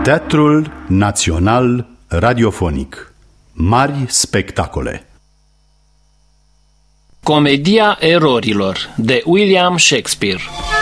Teatrul Național Radiofonic. Mari spectacole. Comedia erorilor de William Shakespeare.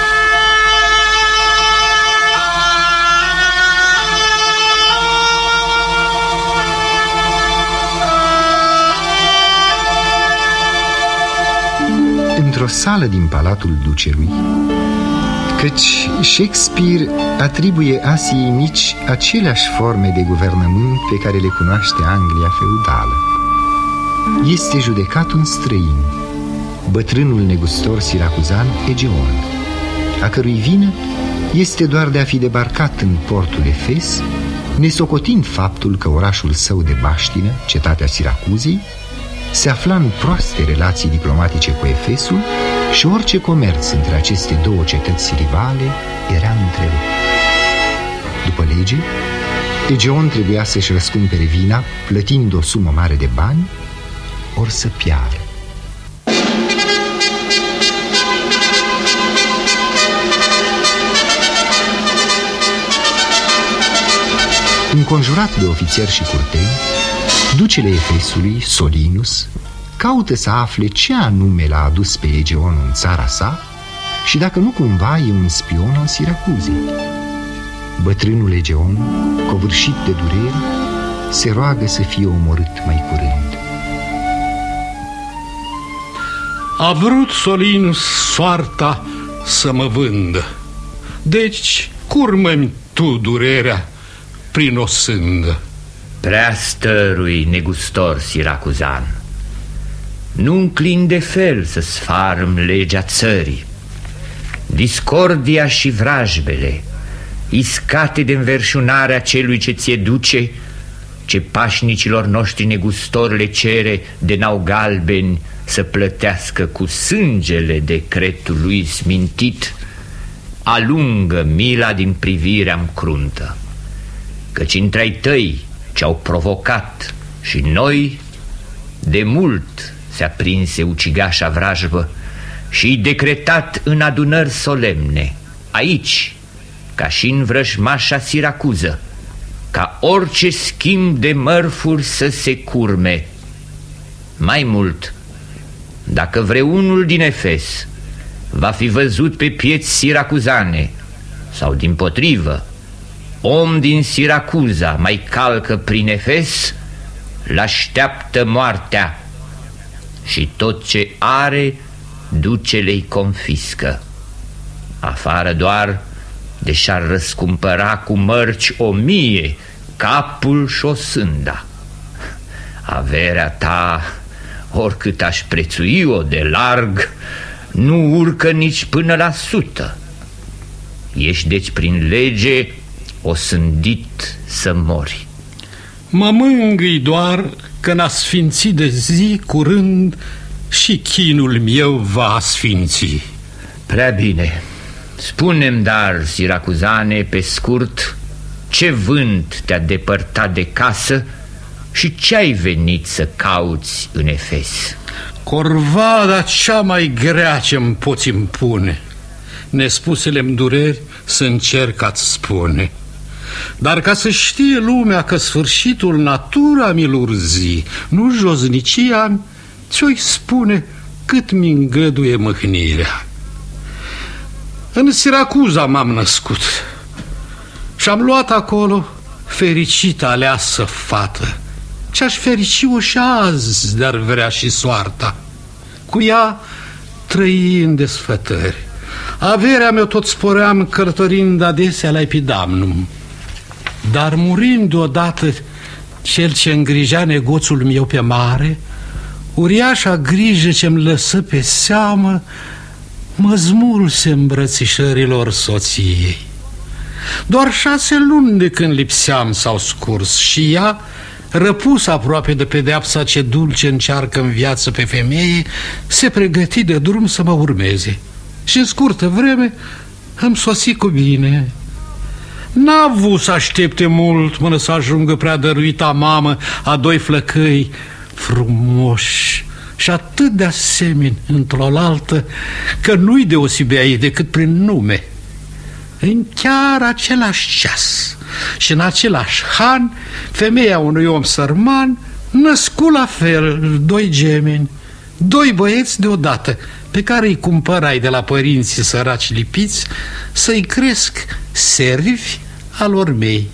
Într-o sală din Palatul Ducelui, căci Shakespeare atribuie Asiei Mici aceleași forme de guvernământ pe care le cunoaște Anglia feudală. Este judecat un străin, bătrânul negustor siracuzan Egeon, a cărui vină este doar de a fi debarcat în portul Efes, nesocotind faptul că orașul său de baștină, cetatea Siracuzei, se afla în proaste relații diplomatice cu Efesul și orice comerț între aceste două cetăți rivale era întrerupt. După lege, Egeon trebuia să-și răscumpere vina, plătind o sumă mare de bani, ori să piară. Înconjurat de ofițeri și curteni, ducele Efesului, Solinus, caută să afle ce anume l-a adus pe Egeon în țara sa și dacă nu cumva e un spion al Siracuzei. Bătrânul Egeon, covârșit de durere, se roagă să fie omorât mai curând. A vrut Solinus soarta să mă vândă, deci curmă-mi tu durerea prin o sândă. Prea stărui negustor siracuzan, nu înclin de fel să sfarm legea țării. Discordia și vrajbele, iscate de înverșunarea celui ce ți-e duce, ce pașnicilor noștri negustori le cere de n-au galbeni să plătească cu sângele decretul lui smintit, alungă mila din privirea-mi cruntă, căci între-ai tăi ce-au provocat și noi, de mult se aprinse ucigașa vrajbă și-i decretat în adunări solemne, aici, ca și în vrăjmașa Siracuză, ca orice schimb de mărfuri să se curme. Mai mult, dacă vreunul din Efes va fi văzut pe pieți siracuzane sau dimpotrivă, om din Siracuza mai calcă prin Efes, l-așteaptă moartea și tot ce are ducele-i confiscă, afară doar de și-ar răscumpăra cu mărci 1000 capul și o sânda. Averea ta, oricât aș prețui-o de larg, nu urcă nici până la 100. Ești deci prin lege osândit să mori. Mă mângâi doar că n-a sfințit de zi curând și chinul meu va sfinți. Prea bine. Spune-mi dar, siracuzane, pe scurt, ce vânt te-a depărtat de casă și ce-ai venit să cauți în Efes? Corvada cea mai grea ce-mi poți impune, nespusele-mi dureri să încerc a-ți spune. Dar ca să știe lumea că sfârșitul natura mi-l urzi, nu josnicia, ți-o-i spune cât mi îngăduie mâhnirea. În Siracuza m-am născut și-am luat acolo fericită aleasă fată, ce-aș ferici-o și azi de-ar vrea și soarta. Cu ea trăi în desfătări, averea mea tot spoream călătorind adesea la Epidamnum. Dar murind odată cel ce îngrija negoțul meu pe mare, uriașa grijă ce-mi lăsă pe seamă mă smulse îmbrățișărilor soției. Doar 6 luni de când lipseam s-au scurs și ea, răpus aproape de pedeapsa ce dulce încearcă în viață pe femeie, se pregăti de drum să mă urmeze și în scurtă vreme îmi sosi cu bine. N-a avut să aștepte mult până să ajungă prea dăruita mamă a 2 flăcăi frumoși și atât de asemeni într-o-laltă că nu-i deosebea ei decât prin nume. în chiar același ceas și în același han, femeia unui om sărman născu la fel 2 gemeni, 2 băieți deodată, pe care îi cumpărai de la părinții săraci lipiți să-i cresc servi al lor mei.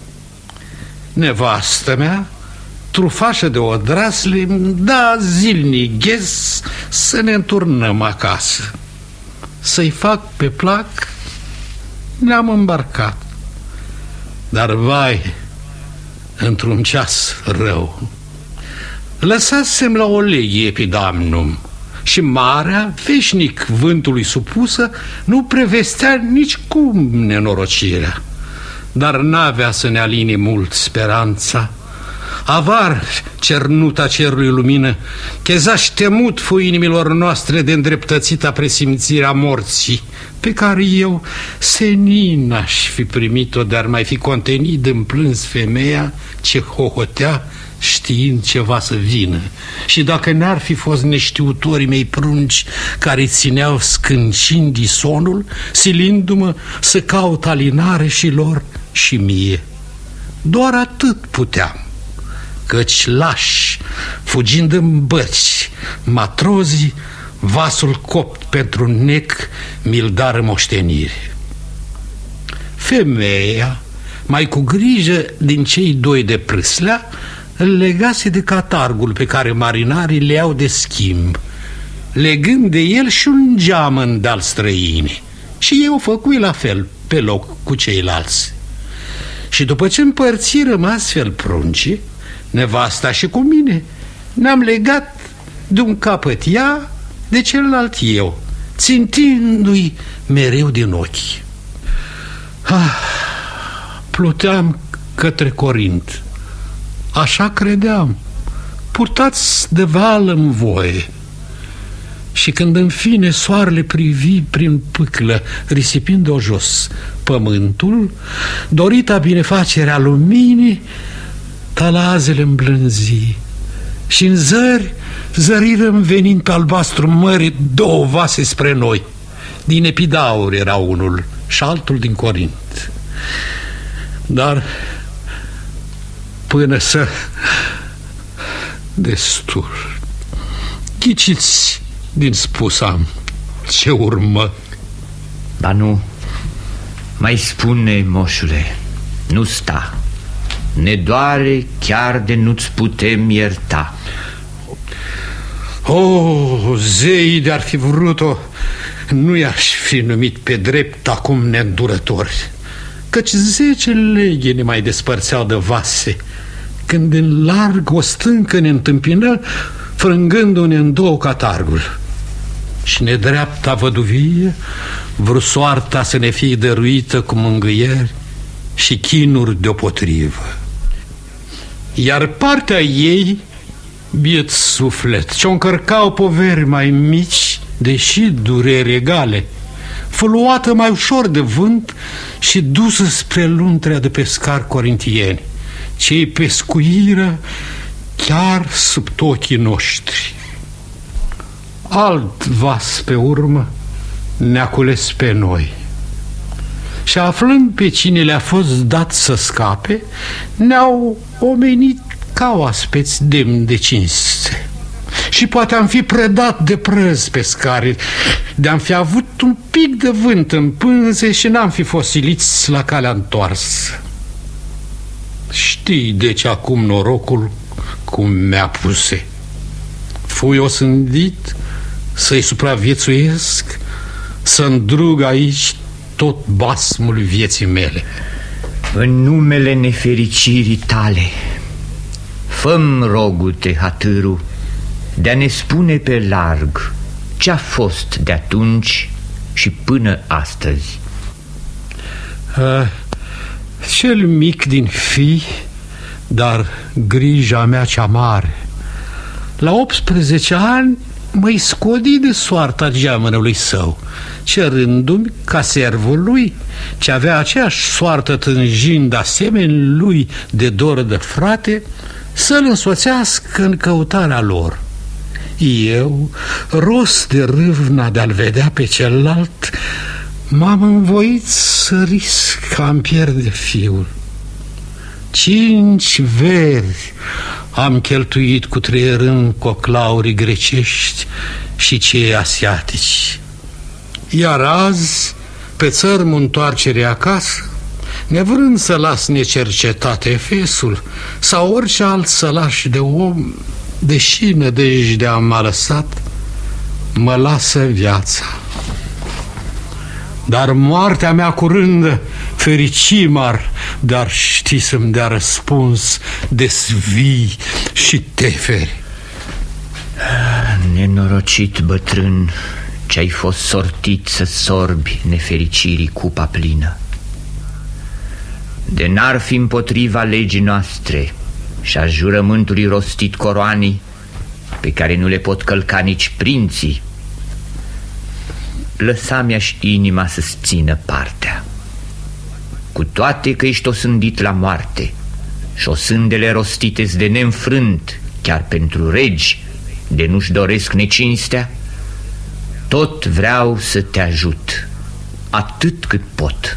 Nevastă mea, trufașă de odrasle, da zilnic ghes să ne înturnăm acasă. Să-i fac pe plac, ne-am îmbarcat. Dar vai, într-un ceas rău, lăsasem la o leghe epidamnum și marea, veșnic vântului supusă, nu prevestea nici cum nenorocirea. Dar n-avea să ne aline mult speranța. Avar cernuta cerului lumină, chezaș temut fu inimilor noastre de îndreptățita presimțirea morții, pe care eu senin aș fi primit-o, dar mai fi contenit în plâns femeia ce hohotea știind ceva să vină. Și dacă n-ar fi fost neștiutorii mei prunci care țineau scâncind sonul, silindu-mă să caut alinare și lor și mie. Doar atât puteam, căci lași, fugind în bărci, matrozii, vasul copt pentru nec mi-l dară moștenire. Femeia, mai cu grijă din cei 2 de prâslea, îl legase de catargul pe care marinarii le iau de schimb, legând de el și un geamăn de-al străini. Și eu făcui la fel pe loc cu ceilalți. Și după ce împărțirăm astfel pruncii, nevasta și cu mine, ne-am legat de un capăt ea, de celălalt eu, țintindu-i mereu din ochi. Pluteam către Corint. Așa credeam, purtați de val în voie. Și când în fine soarele privi prin pâclă, risipind-o jos pământul, dorita binefacerea luminii, talazele îmblânzi și în zări zărirăm venind pe albastru mării 2 vase spre noi. Din Epidaur era unul și altul din Corint. Dar până să... destul. Ghiciți din spus am ce urmă. Ba nu, mai spune, moșule, nu sta. Ne doare chiar de nu-ți putem ierta. Zeii de-ar fi vrut-o, nu i-aș fi numit pe drept acum neîndurători, căci 10 leghe ne mai despărțeau de vase, când în larg o stâncă ne întâmpină, frângându-ne în 2 catarguri. Și nedreapta văduvie vrut soarta să ne fie dăruită cu mângâieri și chinuri deopotrivă. Iar partea ei, biet suflet, ce-o încărcau poveri mai mici, deși dureri egale, fu luată mai ușor de vânt și dusă spre luntrea de pescari corintieni, ce-i pescuiră chiar sub ochii noștri. Alt vas pe urmă ne-a cules pe noi și aflând pe cine le-a fost dat să scape, ne-au omenit ca oaspeți demni de cinste. Și poate am fi prădat de prăz pescarii, de-am fi avut un pic de vânt în pânze și n-am fi fost siliți la calea întoarsă. Știi deci acum norocul cum mi-a puse. Fui osândit să-i supraviețuiesc, să îndrug aici tot basmul vieții mele. În numele nefericirii tale, fă-mi, rogu-te, hatârul, de-a ne spune pe larg ce-a fost de atunci și până astăzi. Cel mic din fii, dar grija mea cea mare. La 18 ani mă-i scodi de soarta geamănului său, cerându-mi ca servul lui, ce avea aceeași soartă tânjind asemenea lui de doră de frate, să-l însoțească în căutarea lor. Eu, rost de râvna de a-l vedea pe celălalt, M-am învoit să risc că am pierde fiul. 5 veri am cheltuit cutreierând coclaurii grecești și cei asiatici. Iar azi, pe țărmul întoarcerii acasă, nevrând să las necercetat Efesul sau orice alt sălaș de om, deși nădejdea m-a lăsat, mă lasă viața. Dar moartea mea curândă fericimar, dar știi să-mi dea răspuns de svii și teferi. Nenorocit bătrân, ce-ai fost sortit să sorbi nefericirii cupa plină. De n-ar fi împotriva legii noastre și a jurământului rostit coroanii, pe care nu le pot călca nici prinții, lăsa-mi-aș inima să-ți țină partea. Cu toate că ești osândit la moarte și osândele rostite-s de neînfrânt, chiar pentru regi, de nu-și doresc necinstea, tot vreau să te ajut, atât cât pot.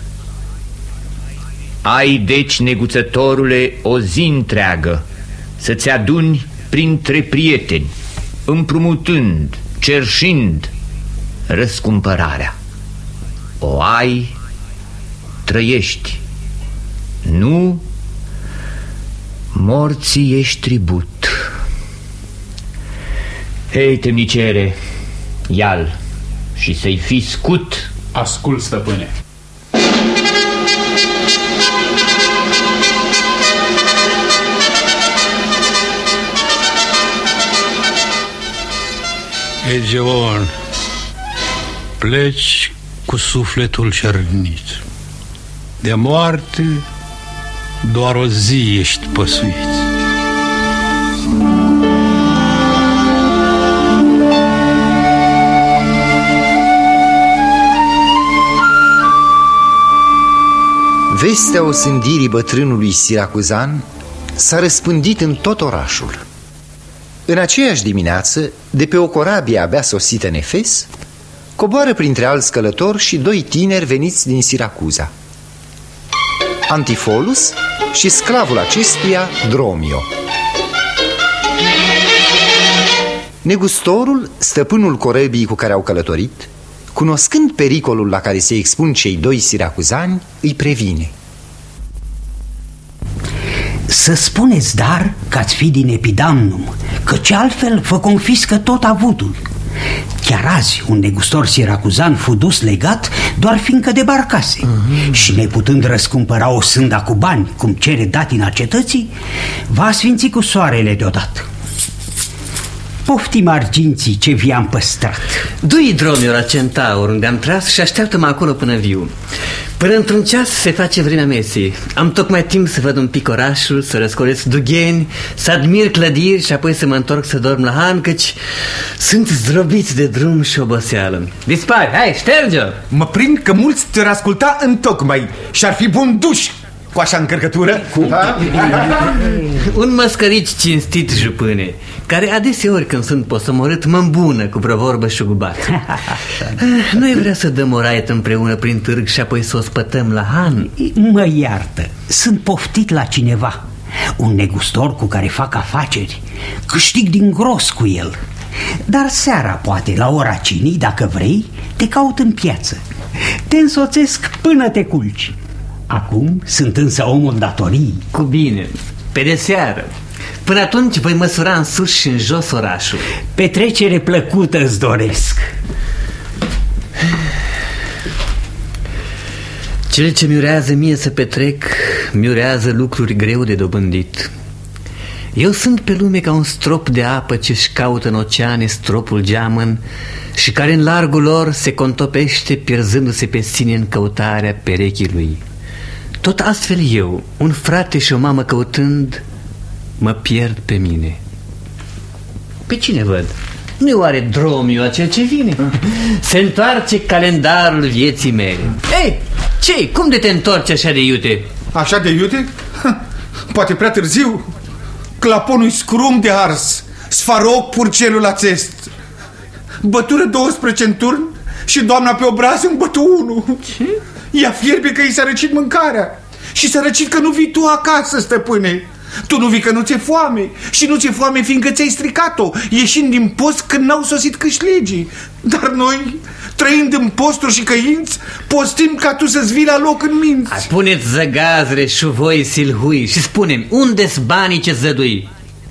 Ai deci, neguțătorule, o zi întreagă să-ți aduni printre prieteni, împrumutând, cerșind răscumpărarea. O ai, trăiești, nu, morții ești tribut. Hei, temnicere, ia-l și să-i fii scut. Ascult, stăpâne. Egeon, pleci cu sufletul cernit. De moarte doar o zi ești păsuit. Vestea osândirii bătrânului siracuzan s-a răspândit în tot orașul. În aceeași dimineață, de pe o corabie abia sosită în Efes, coboară printre alți călători și 2 tineri veniți din Siracuza, Antifolus și sclavul acestuia, Dromio. Negustorul, stăpânul corăbii cu care au călătorit, cunoscând pericolul la care se expun cei 2 siracuzani, îi previne. Să spuneți, dar, că ați fi din Epidamnum, căci altfel vă confiscă tot avutul. Chiar azi un negustor siracuzan fu dus legat doar fiindcă debarcase și neputând răscumpăra o sânda cu bani, cum cere datina cetății, va sfinți cu soarele deodată. Poftim arginții ce vi-am păstrat. Du-i, Dromio, la Centaur, unde am tras și așteaptă-mă acolo până viu. Până într-un ceas se face vremea mesei. Am tocmai timp să văd un pic orașul, să răscolesc dugheni, să admir clădiri și apoi să mă întorc să dorm la Han, căci sunt zdrobiți de drum și oboseală. Dispari, hai, șterge-o! Mă prind că mulți te-ar asculta întocmai și ar fi bun duș cu așa încărcătură. Un măscărici cinstit, jupâne, care adeseori când sunt posomorât mă îmbună cu vreo vorbă șugubat. Noi vrea să dăm o raietă împreună prin târg și apoi să o spătăm la Han? Mă iartă, sunt poftit la cineva, un negustor cu care fac afaceri. Câștig din gros cu el. Dar seara, poate, la ora cinii, dacă vrei, te caut în piață. Te însoțesc până te culci. Acum sunt însă omul datorii. Cu bine, pe de seară. Până atunci voi măsura în sus și în jos orașul. Petrecere plăcută îți doresc. Cel ce miurează mie să petrec, miurează lucruri greu de dobândit. Eu sunt pe lume ca un strop de apă ce-și caută în oceane stropul geamăn și care în largul lor se contopește pierzându-se pe sine în căutarea perechii lui. Tot astfel eu, un frate și o mamă căutând, mă pierd pe mine. Pe cine văd? Nu-i oare Dromio acel ce vine? Se întoarce calendarul vieții mele. Ei, ce? Cum de te întorci așa de iute? Așa de iute? Poate prea târziu. Claponul-i scrum de ars, sfaroc purcelul acest. Bătură 12 în turn și doamna pe obraz îmi bătă unul. Ce? Ea fierbe că i s-a răcit mâncarea și s-a răcit că nu vii tu acasă, stăpâne. Tu nu vii că nu ți-e foame și nu ți-e foame fiindcă ți-ai stricat-o ieșind din post când n-au sosit câșligii. Dar noi, trăind în posturi și căinți, postim ca tu să-ți vii la loc în minți. Puneți zăgazre și voi silhui și spune-mi, unde-s banii ce zădui?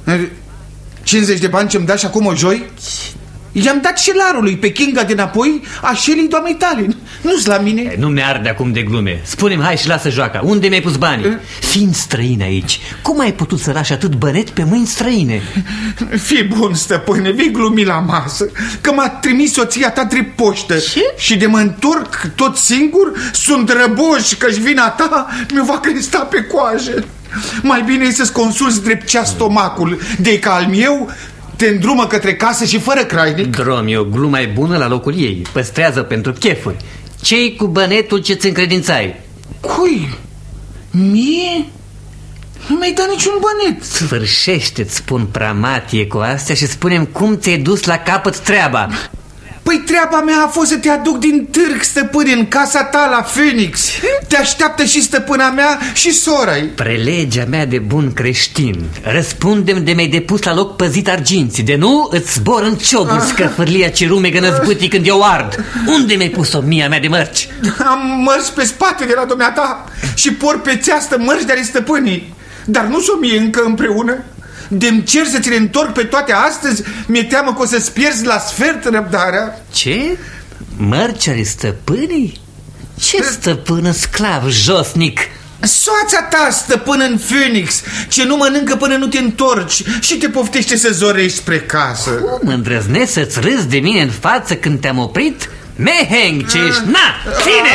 50 de bani ce-mi dai și acum o joi? I-am dat șelarului pe Kinga de înapoi a șelii doamnei tale. Nu-s la mine. Nu mi-arde acum de glume. Spune-mi, hai și lasă joaca. Unde mi-ai pus banii? Fiind străin aici, cum ai putut să lași atât bănet pe mâini străine? Fii bun, stăpâne, vei glumi la masă, că m-a trimis soția ta drept poștă. Ce? Și de mă întorc tot singur, sunt răboși că-și vina ta mi-o va cresta pe coajă. Mai bine e să-ți consulți drept cea stomacul, de că al meu te îndrumă către casă și fără crainic. Dromio, gluma e bună la locul ei. Păstrează pentru chefuri. Ce-i cu bănetul ce-ți încredințai? Cui? Mie? Nu mi-ai dat niciun bănet. Sfârșește-ți, spun pramatie cu astea și spune-mi cum ți-ai dus la capăt treaba. Păi treaba mea a fost să te aduc din târg, stăpâne, în casa ta la Phoenix. Te așteaptă și stăpâna mea și sora-i. Prelegea mea de bun creștin, răspunde-mi de mi-ai depus la loc păzit arginții. De nu, îți zbor în ciobul scăfârlia cirumegă năzbâtii când eu ard. Unde mi-ai pus-o mia mea de mărci? Am mărci pe spate de la dumneata și por pe țeastă mărci de ale stăpânii. Dar nu s-o mie încă împreună. De-mi cer să ți le întorc pe toate astăzi, mi-e teamă că o să-ți pierzi la sfert răbdarea. Ce? Mărci ale stăpânii? Ce stăpână sclav josnic? Soața ta, stăpână în Phoenix, ce nu mănâncă până nu te întorci și te poftește să zorești spre casă. Cum îndrăznesc să-ți râzi de mine în față când te-am oprit? Meheng, ce ești? Na, ține!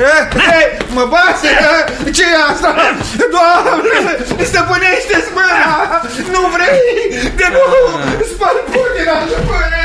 Mă base! Ce e asta? Doamne, stăpânește-ți mâna! Nu vrei? De nu! Spar putina, stăpâne!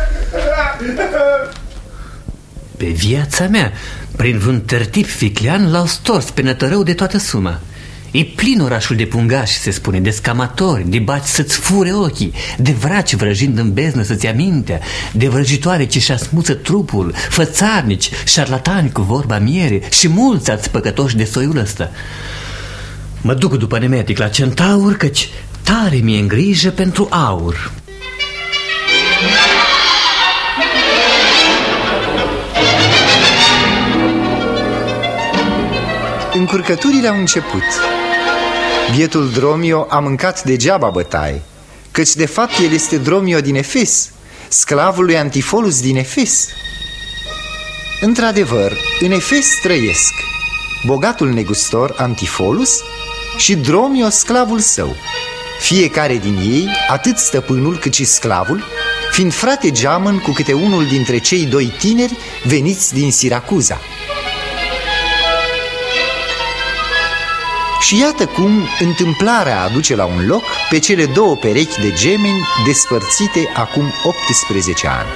Pe viața mea, prin vreun tertip ficlean, l-au stors pe nătărău de toată suma. E plin orașul de pungași, se spune, de scamatori, de baci să-ți fure ochii, de vraci vrăjind în beznă să-ți ia mintea, de vrăjitoare ce-și asmuță trupul, fățarnici, șarlatani cu vorba miere și mulți alți păcătoși de soiul ăsta. Mă duc după nemetic la centaur, căci tare mi-e în grijă pentru aur. Încurcăturile au început. Bietul Dromio a mâncat degeaba bătaie, căci de fapt el este Dromio din Efes, sclavul lui Antifolus din Efes. Într-adevăr, în Efes trăiesc bogatul negustor Antifolus și Dromio, sclavul său, fiecare din ei, atât stăpânul cât și sclavul, fiind frate geamăn cu câte unul dintre cei doi tineri veniți din Siracuza. Și iată cum întâmplarea aduce la un loc pe cele două perechi de gemeni despărțite acum 18 ani.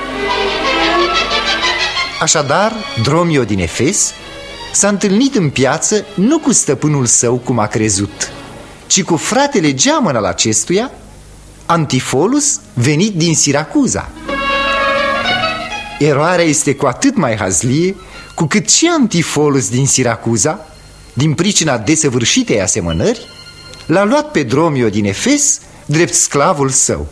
Așadar, Dromio din Efes s-a întâlnit în piață nu cu stăpânul său cum a crezut, ci cu fratele geamăn al acestuia, Antifolus, venit din Siracuza. Eroarea este cu atât mai hazlie cu cât și Antifolus din Siracuza, din pricina desăvârșitei asemănări, l-a luat pe Dromio din Efes drept sclavul său.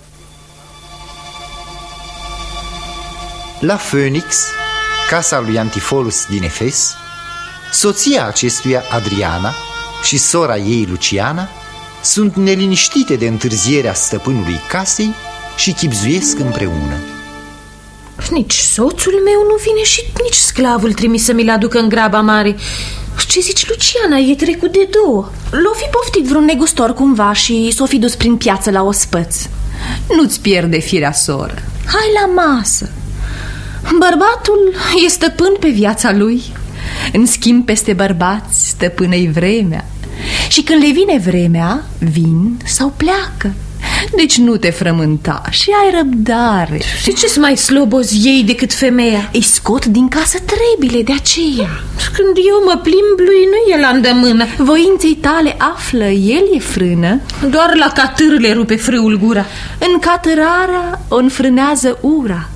La Phoenix, casa lui Antifolus din Efes, soția acestuia, Adriana, și sora ei, Luciana, sunt neliniștite de întârzierea stăpânului casei și chibzuiesc împreună. Nici soțul meu nu vine și nici sclavul trimis să mi-l aducă în graba mare. Ce zici, Luciana, e trecut de două. L-o fi poftit vreun negustor cumva și s-o fi dus prin piață la ospăț. Nu-ți pierde firea, soră. Hai la masă. Bărbatul e stăpân pe viața lui. În schimb, peste bărbați stăpână-i vremea. Și când le vine vremea, vin sau pleacă. Deci nu te frământa și ai răbdare. Și ce-s mai slobozi ei decât femeia? Îi scot din casă trebile, de aceea. Când eu mă plimb, lui nu e la îndemână. Voinței tale află, el e frână. Doar la catâr le rupe frâul gura. În catărarea o înfrânează ura.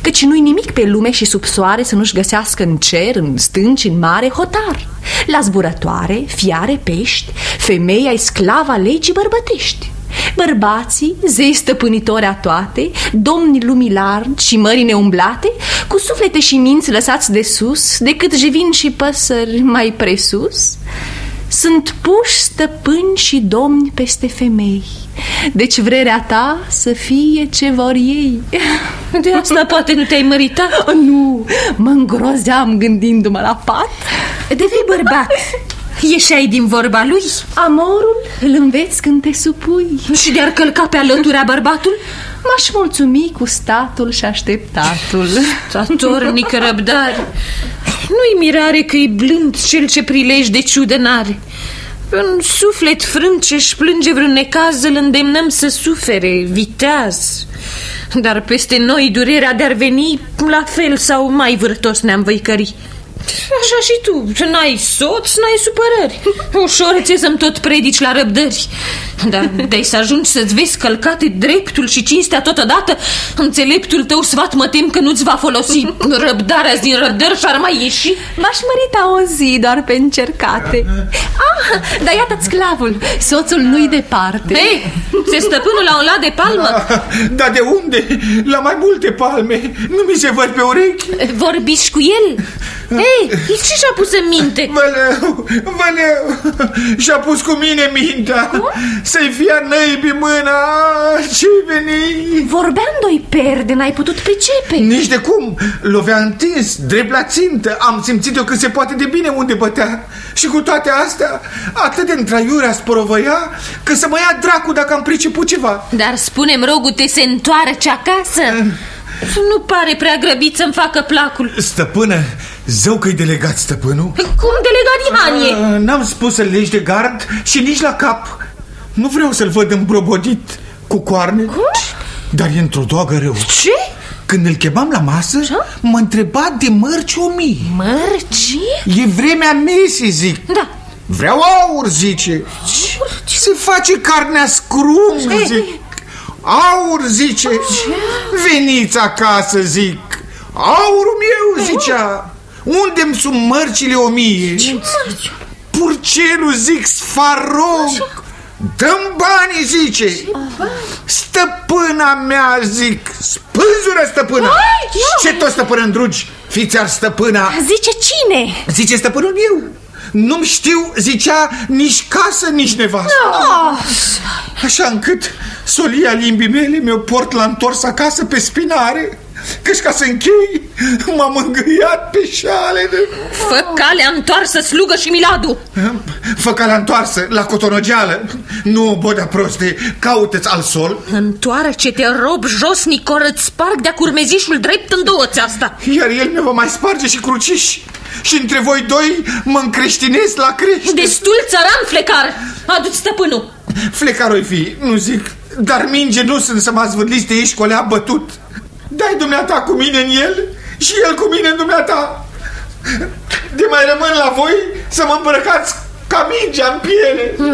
căci nu-i nimic pe lume și sub soare să nu-și găsească în cer, în stânci, în mare, hotar. La zburătoare, fiare, pești, femeia-i sclava legii bărbătești. Bărbații, zei stăpânitori a toate, domni lumii largi și mării neumblate, cu suflete și minți lăsați de sus, decât jivin și păsări mai presus, sunt puși stăpâni și domni peste femei. Deci vrerea ta să fie ce vor ei. De asta poate nu te-ai măritat? Nu, mă îngrozeam gândindu-mă la pat. Devii bărbat. Ieșeai din vorba lui? Amorul îl înveți când te supui. Și de-ar călca pe alăturea bărbatul? M-aș mulțumi cu statul și așteptatul. Statornică răbdare. Nu-i mirare că-i blând cel ce prilej de ciudă n-are. Un suflet frânt ce-și plânge vreun necaz, îl îndemnăm să sufere, viteaz. Dar peste noi durerea de-ar veni, la fel sau mai vârtos ne-am văicări. Așa și tu, n-ai soț, n-ai supărări. Ușor ți-e să-mi tot predici la răbdări. Dar de-ai să ajungi să-ți vezi călcate dreptul și cinstea totodată, înțeleptul tău sfat mă tem că nu-ți va folosi. Răbdarea din răbdări și-ar mai ieși. M-aș mărita o zi doar pe încercate. Dar iată-ți sclavul, soțul nu-i departe. Hei, se stăpână la un lat de palmă? Dar de unde? La mai multe palme. Nu mi se văd pe urechi. Vorbiți cu el? Ei, ce și-a pus în minte? Văleu, și-a pus cu mine mintea. Să-i fie năibii mâna. Ce-i veni? Vorbeam doi perde, n-ai putut pricepe. Nici de cum. Lovea întins, drept la țintă. Am simțit eu cât se poate de bine unde bătea. Și cu toate astea, atât de întraiurea sporovăia, că să mă ia dracu dacă am priceput ceva. Dar spune-mi, rogute, se întoarce acasă? Nu pare prea grăbit să-mi facă placul. Stăpână, zău că-i delegat stăpânul. Cum delegat Ihanie? N-am spus să-l legi de gard și nici la cap. Nu vreau să-l văd îmbrobodit cu coarne. Dar e într-o doagă rău. Ce? Când îl chemam la masă, mă întreba de mărci 1000. Mărci? E vremea mesei, zic. Da. Vreau aur, zice. Ce? Se face carnea scrum, zic. Aur, zice. Veniți acasă, zic. Aurul meu, zicea. Unde-mi sunt mărcile 1000? Purcelul, zic, sfarog. Dă-mi banii, zice. Stăpâna mea, zic. Spânzură, stăpâna. Ce tot stăpână îndrugi? Fiți-ar stăpâna. Zice cine? Zice stăpânul meu. Nu-mi știu, zicea, nici casă, nici nevastă. Așa încât solia limbii mele mi-o port la întors acasă pe spinare, căci ca să închei m-am îngâiat pe șale de... Fă calea întoarsă, slugă și miladu. Fă calea întoarsă, la cotonogeală. Nu, bodea proste, caută-ți al sol. Întoarce-te, rob josnic, ori îți sparg de-a curmezișul drept în două-ți asta. Iar el mi-o va mai sparge și cruciși. Și între voi doi mă încreștinez la crește. Destul țăran, flecar. Adu-ți stăpânul. Flecar-o-i fi, nu zic. Dar minge nu sunt să mă zvârliți de ești colea bătut. Dai dumneata cu mine în el și el cu mine în dumneata. De mai rămân la voi să mă îmbrăcați ca mingea în piele.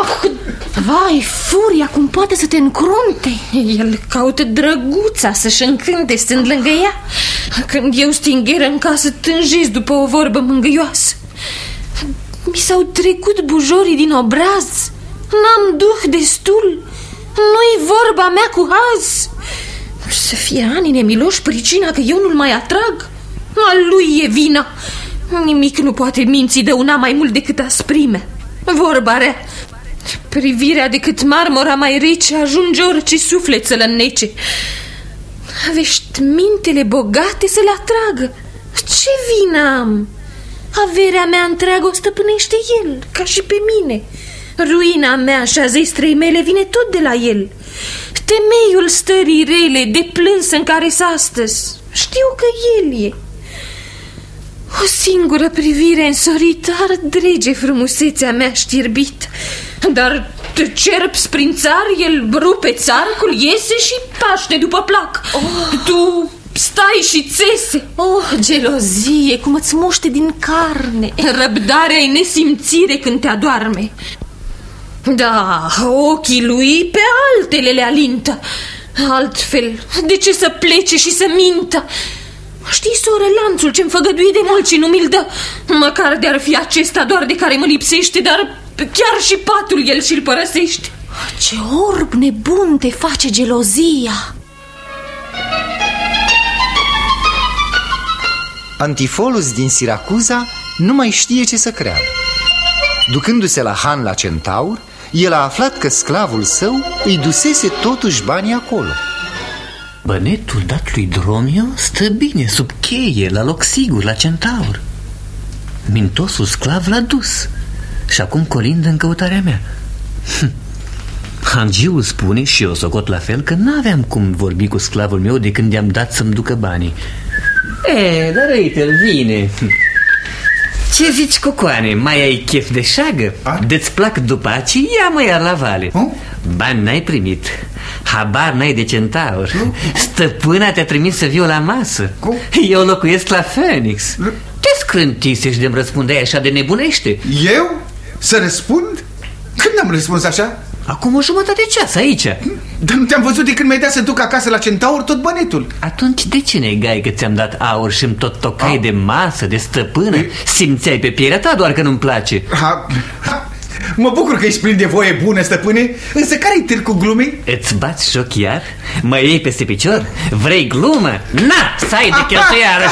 Vai, furia, cum poate să te încrunte. El caută drăguța să-și încânte stând lângă ea, când eu stingheră în casă tânjesc după o vorbă mângâioasă. Mi s-au trecut bujorii din obraz. N-am duh destul. Nu-i vorba mea cu haz. Să fie Ani nemiloși pricina că eu nu-l mai atrag. A lui e vina. Nimic nu poate minți dăuna mai mult decât asprime. Vorba rea, privirea decât marmora mai rece, ajunge orice suflet să-l înnece. Avești mintele bogate să-l atragă. Ce vină am? Averea mea întreagă o stăpânește el, ca și pe mine. Ruina mea și a zestrei mele vine tot de la el. Temeiul stării rele de plâns în care s astăzi, știu că el e. O singură privire însorită ar drege frumusețea mea știrbit. Dar te cerpi prin țar, el rupe țarcul, iese și paște după plac. Tu stai și țese. Gelozie, cum îți muște din carne. Răbdarea-i nesimțire când te adorme. Da, ochii lui pe altele le alintă. Altfel, de ce să plece și să mintă? Știi, soră, lanțul ce-mi făgăduie de mult și nu mi-l dă. Măcar de-ar fi acesta doar de care mă lipsește, dar chiar și patul el și-l părăsește. Ce orb nebun te face gelozia! Antifolus din Siracuza nu mai știe ce să creadă. Ducându-se la Han la Centaur, el a aflat că sclavul său îi dusese totuși banii acolo. Bănetul dat lui Dromio stă bine sub cheie, la loc sigur, la Centaur. Mintosul sclav l-a dus și acum colindă în căutarea mea. Hangiul spune, și eu socot la fel, că n-aveam cum vorbi cu sclavul meu de când i-am dat să-mi ducă banii. Dar uite-l, vine. Ce zici, cocoane, mai ai chef de șagă? De-ți plac dupaci? Ia-mă iar la vale. Bani n-ai primit, habar n-ai de Centaur. Stăpâna te-a trimis să viu la masă. Eu locuiesc la Phoenix. Te scrântisești de-mi răspundeai așa de nebunește. Eu? Să răspund? Când am răspuns așa? Acum o jumătate de ceas aici. Dar nu te-am văzut de când mi-ai dat să duc acasă la Centaur tot bănetul. Atunci de ce negai că ți-am dat aur și-mi tot tocai de masă, de stăpână? Simțeai pe pielea ta doar că nu-mi place. Mă bucur că ești plin de voie bună, stăpâne. Însă care-i târgul glumei? Îți bați joc iar? Mă iei peste picior? Vrei glumă? Na, să ai de cheltuială.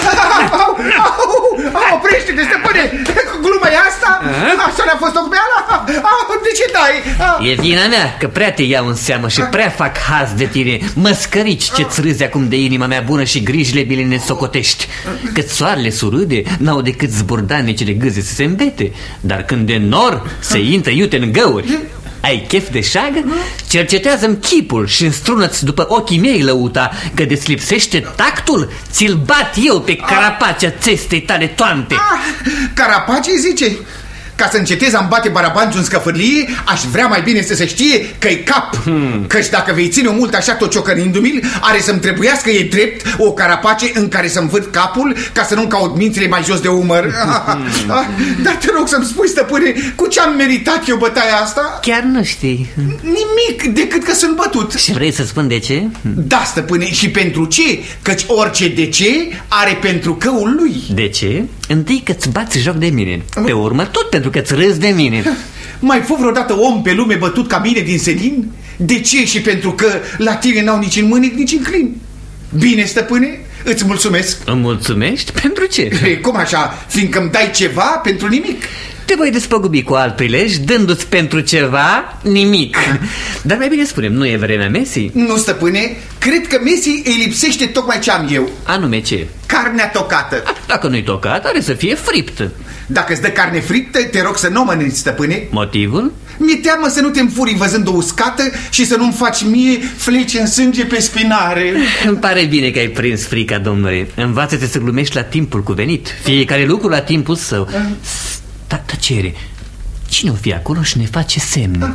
Oprește-te, stăpâne. Gluma e asta? Așa n-a fost tocmeala? De ce dai? E vina mea că prea te iau în seamă și prea fac haz de tine. Măscărici ce-ți râzi acum de inima mea bună și grijile bine ne socotești. Cât soarele surâde, n-au decât zburdanicele gâze să se îmbete. Dar când de nor se intră iute în găuri. Ai chef de șagă? Cercetează-mi chipul și înstrună-ți după ochii mei, lăuta, că de-ți lipsește tactul, ți-l bat eu pe carapacea țestei tale toante. Carapace, zice? Ca să încetezi a-mi bate barabanțul în scăfârlie, aș vrea mai bine să se știe că-i cap. Căci dacă vei ține mult așa tot ciocărindu-mi, are să-mi trebuiască, e drept, o carapace în care să-mi văd capul, ca să nu-mi caut mințile mai jos de umăr. Dar te rog să-mi spui, stăpâne, cu ce am meritat eu bătaia asta? Chiar nu știi. Nimic, decât că sunt bătut. Și vrei să spun de ce? Da, stăpâne, și pentru ce? Căci orice de ce are pentru căul lui. De ce? Întâi că-ți bați joc de mine, pe urmă tot pentru că-ți râzi de mine. Mai fost vreodată om pe lume bătut ca mine din senin? De ce? Și pentru că la tine n-au nici în mânic, nici în clin. Bine, stăpâne, îți mulțumesc. Îmi mulțumești? Pentru ce? Cum așa? Fiindcă îmi dai ceva pentru nimic? Te voi despăgubi cu alt prilej, dându-ți pentru ceva nimic. Dar mai bine spunem, nu e vremea Messi? Nu, stăpâne, cred că Messi îi lipsește tocmai ce am eu. Anume ce? Carnea tocată. Dacă nu-i tocată, are să fie friptă. Dacă îți dă carne friptă, te rog să nu o mănânci, stăpâne. Motivul? Mi-e teamă să nu te înfurii văzând o uscată și să nu-mi faci mie flece în sânge pe spinare. Îmi pare bine că ai prins frica, domnule. Învață-te să glumești la timpul cuvenit. Fiecare lucru la timpul său. Tăcere. Cine o fi acolo și ne face semne?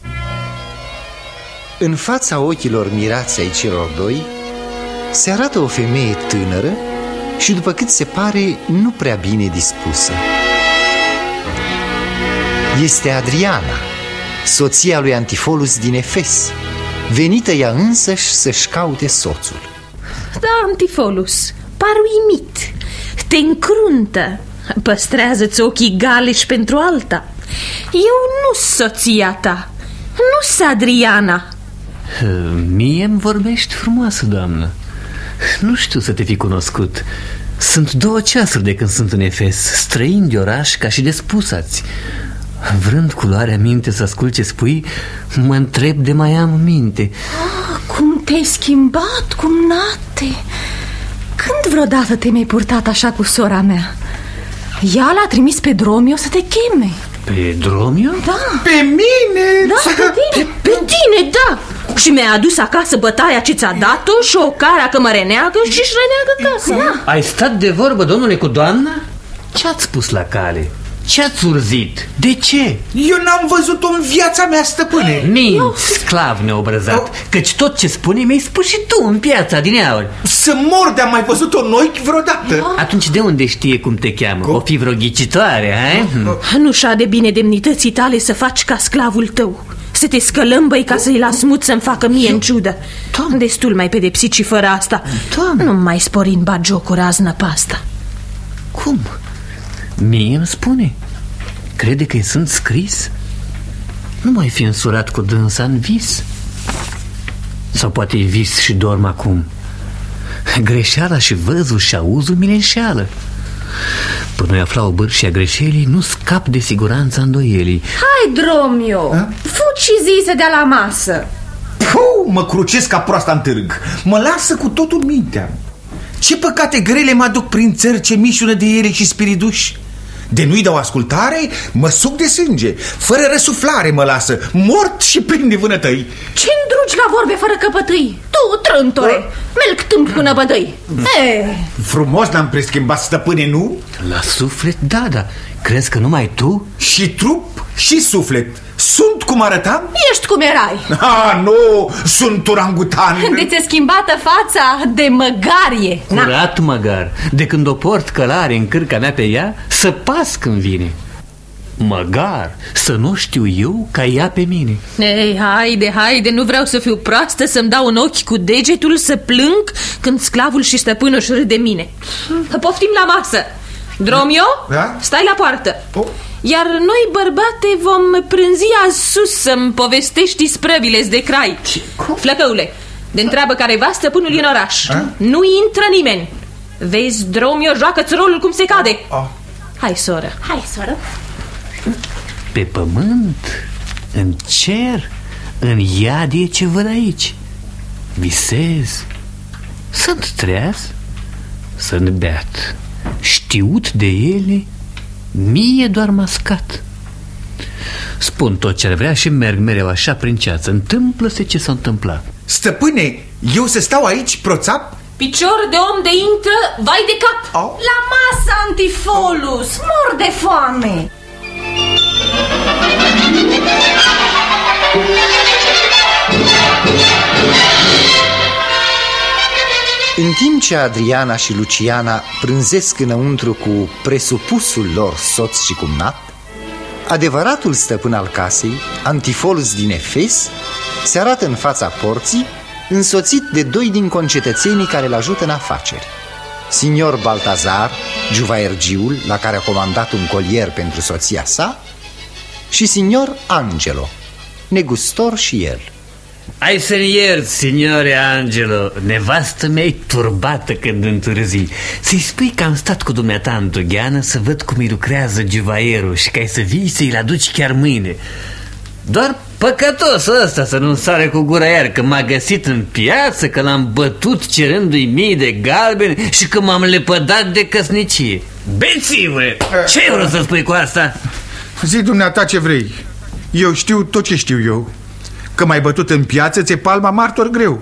În fața ochilor mirați ai celor doi se arată o femeie tânără și, după cât se pare, nu prea bine dispusă. Este Adriana, soția lui Antifolus din Efes, venită ea însăși să-și caute soțul. Da, Antifolus, par uimit. Te încruntă. Păstrează-ți ochii galeși pentru alta. Eu nu-s soția ta, nu-s Adriana. Mie-mi vorbești frumoasă, doamnă. Nu știu să te fi cunoscut. Sunt 2 ceasuri de când sunt în Efes, străini de oraș ca și de spusați. Vrând cu luarea minte să ascult ce spui, mă întreb de mai am minte. Cum te-ai schimbat, cumnate. Când vreodată te-mi-ai purtat așa cu sora mea? Ea l-a trimis pe Dromio să te cheme. Pe Dromio? Da. Pe mine? Da, pe tine. Pe tine, da. Și mi-a adus acasă bătaia ce ți-a dat-o și o cara cămăreneagă și-și reneagă casa. Da. Ai stat de vorbă, domnule, cu doamna? Ce-ați spus la cale? Ce-ați urzit? De ce? Eu n-am văzut-o în viața mea, stăpâne. Mint, sclav neobrăzat, căci tot ce spune mi-ai spus și tu în piața din aur. Să mor de-am mai văzut-o în ochi vreodată. Atunci de unde știe cum te cheamă? O fi vreo ghicitoare, hai? Nu șade bine demnității tale să faci ca sclavul tău, să să te scălâmbăi ca să-i las Mut să-mi facă mie în ciudă. Destul mai pedepsit și fără asta. Nu mai spori în bagiocul raznă pe asta. Cum? Mie îmi spune? Crede că-i sunt scris? Nu mai fi însurat cu dânsa în vis? Sau poate-i vis și dorm acum? Greșeala și văzul și auzul mi le înșeală. Până afla obârșia greșelii, nu scap de siguranța îndoielii. Hai, Dromio, fugi și zi să dea la masă. Puh, mă crucesc ca proasta în târg. Mă lasă cu totul mintea. Ce păcate grele mă aduc prin țări ce mișună de ele și spiriduși. De nu-i dau ascultare, mă suc de sânge. Fără răsuflare mă lasă, mort și plin de vânătăi. Ce-mi drugi la vorbe fără căpătâi? Tu, trântore, melc tâmp cu năbădăi. Frumos l-am preschimbat, stăpâne, nu? La suflet, da, da. Crezi că numai tu? Și trup și suflet. Sunt cum arătam? Ești cum erai. Nu, sunt orangutan. De ți-e schimbată fața de măgarie. Curat măgar. De când o port călare în cârca mea pe ea, să pas când vine. Măgar, să nu știu eu ca ea pe mine. Ei, haide, nu vreau să fiu proastă, să-mi dau în ochi cu degetul, să plâng când sclavul și stăpânul își râd de mine. Poftim la masă. Dromio, da? Stai la poartă. Iar noi, bărbate, vom prânzi azi sus să-mi povestești isprăvile-s de crai. Flăcăule, de-ntreabă careva, stăpânul e în oraș. Nu intră nimeni. Vezi, Dromio, joacă-ți rolul cum se cade. Hai, soră. Pe pământ, în cer, în iad e ce văd aici. Visez. Sunt treaz, sunt beat. Știut de ele, mie doar mascat. Spun tot ce ar vrea și merg mereu așa prin ceață. Întâmplă-se ce s-a întâmplat. Stăpâne, eu să stau aici, proțap? Picior de om de intră, vai de cap. La masă, Antifolus, mor de foame. În timp ce Adriana și Luciana prânzesc înăuntru cu presupusul lor soț și cumnat, adevăratul stăpân al casei, Antifolus din Efes, se arată în fața porții, însoțit de doi din concetățenii care îl ajută în afaceri: signor Baltazar, juvaergiul la care a comandat un colier pentru soția sa, și signor Angelo, negustor și el. Ai să-l ierți, signore Angelo, nevastă mea-i turbată când întârzi. Să-i spui că am stat cu dumneata în dugheană să văd cum îi lucrează juvaierul și că ai să vii să-i aduci chiar mâine. Doar păcătos ăsta să nu sare cu gura iar, că m-a găsit în piață, că l-am bătut cerându-i mii de galbeni și că m-am lepădat de căsnicie. Bețivule, ce-ai vrut să spui cu asta? Zi dumneata ce vrei. Eu știu tot ce știu eu. Că m-ai bătut în piață, ți-e palma martor greu.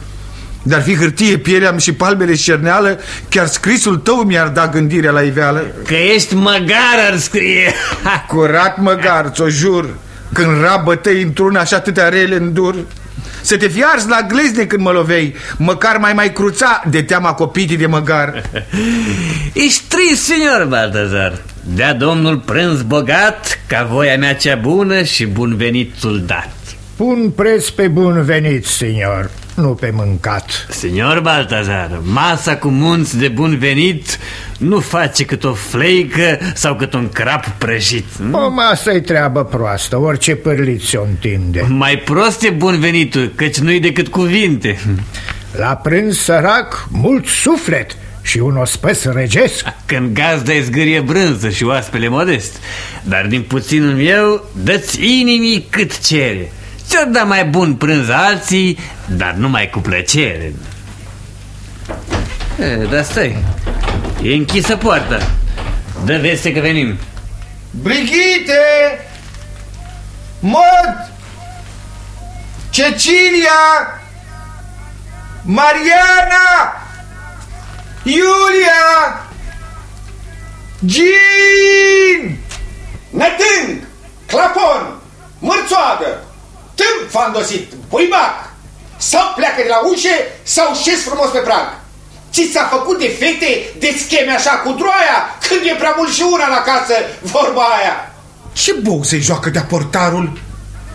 Dar fi hârtie, pielea și palmele șerneală, chiar scrisul tău mi-ar da gândirea la iveală. Că ești măgar, ar scrie. Curat măgar, ți-o jur. Când rabă tăi într-una și atâtea rele îndur. Să te fi ars la glezne când mă lovei, măcar mai cruța de teama copitii de măgar. Ești trist, signor Baltazar. Dea domnul prânz bogat, ca voia mea cea bună și bun venitul dat. Pun preț pe bun venit, signor, nu pe mâncat. Signor Baltazar, masa cu munți de bun venit nu face cât o fleică sau cât un crap prăjit. O masă-i treabă proastă, orice pârlit ți-o întinde. Mai prost e bun venitul, căci nu-i decât cuvinte. La prânz sărac, mult suflet și un ospăț regesc. Când gazda-i zgârie brânză și oaspele modest. Dar din puținul meu dă-ți inimii cât cere. Ți-o da mai bun prânz alții, dar numai cu plăcere. Dar stai, e închisă poarta. Dă veste că venim. Brigitte! Mod! Cecilia! Mariana! Iulia! Gin! Nătâng! Clapon! Mărțoagă! Tâmp fandosit, buibac! Sau pleacă de la ușe, sau șezi frumos pe prag. Ți s-a făcut de fete de scheme așa cu droaia, când e prea mult și una la casă, vorba aia. Ce bou se joacă de-a portarul?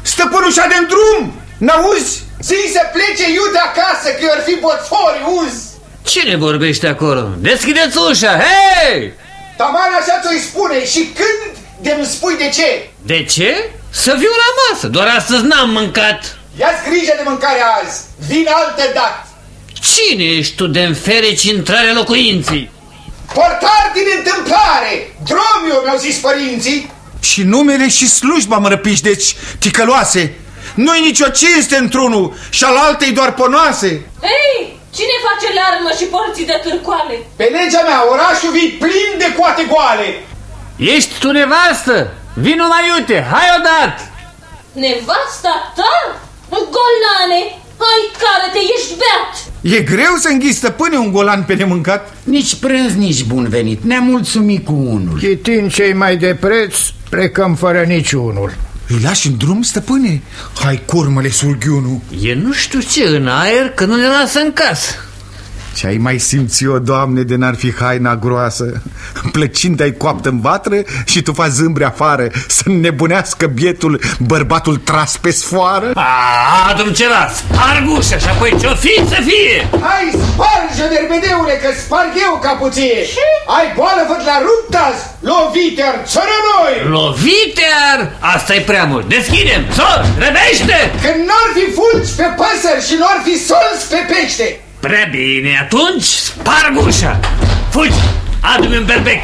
Stăpânul și-a de-n drum, n-auzi? Zi să plece iute acasă, că i-or fi botfori, uzi. Cine vorbește acolo? Deschideți ușa, hei! Taman așa ți-o spune și când de-mi spui de ce? De ce? Să viu la masă, doar astăzi n-am mâncat. Ia-ți grijă de mâncare azi, vin altă dată. Cine ești tu de înfereci intrarea locuinții? Portar din întâmplare, Dromio, mi-au zis părinții. Și numele și slujba mă răpiși, deci ticăloase. Nu-i nicio cinste într-unul și al altei doar ponoase. Ei, cine face larmă și porții de târcoale? Pe legea mea, orașul vii plin de coate goale. Ești tu nevastă? Vino mai iute, hai odată! Nevasta ta? Golane, hai care-te, ești beat! E greu să înghiți, stăpâne, un golan pe nemâncat? Nici prânz, nici bun venit, ne-am mulțumit cu unul. Chitind cei mai de preț, plecăm fără niciunul. Îi lași în drum, stăpâne? Hai, curmăle, surghiunul. E nu știu ce în aer că nu ne lasă în casă. Ce-ai mai simți, o Doamne, de n-ar fi haina groasă? Plăcinta-i coaptă în vatră și tu faci zâmbri afară, să nebunească bietul bărbatul tras pe sfoară? Adu-mi ce las, argușa și apoi ce-o fi să fie. Hai, sparge, derbedeule, că sparg eu capuție. Ai boală, văd la ruptas, loviter, țărănoi. Loviter? Asta e prea mult, deschidem, sor, răbește. Când n-ar fi fulgi pe păsări și n-ar fi solți pe pește. Prea bine, atunci sparg ușa. Fugi, adu-mi un berbec.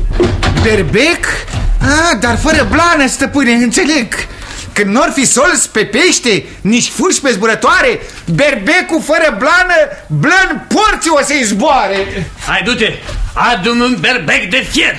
Berbec? Dar fără blană, stăpâne, înțeleg. Când n-or fi solți pe pește, nici fulgi pe zburătoare, berbecul fără blană, blăn porții o să-i zboare. Hai, du-te, adu-mi un berbec de fier.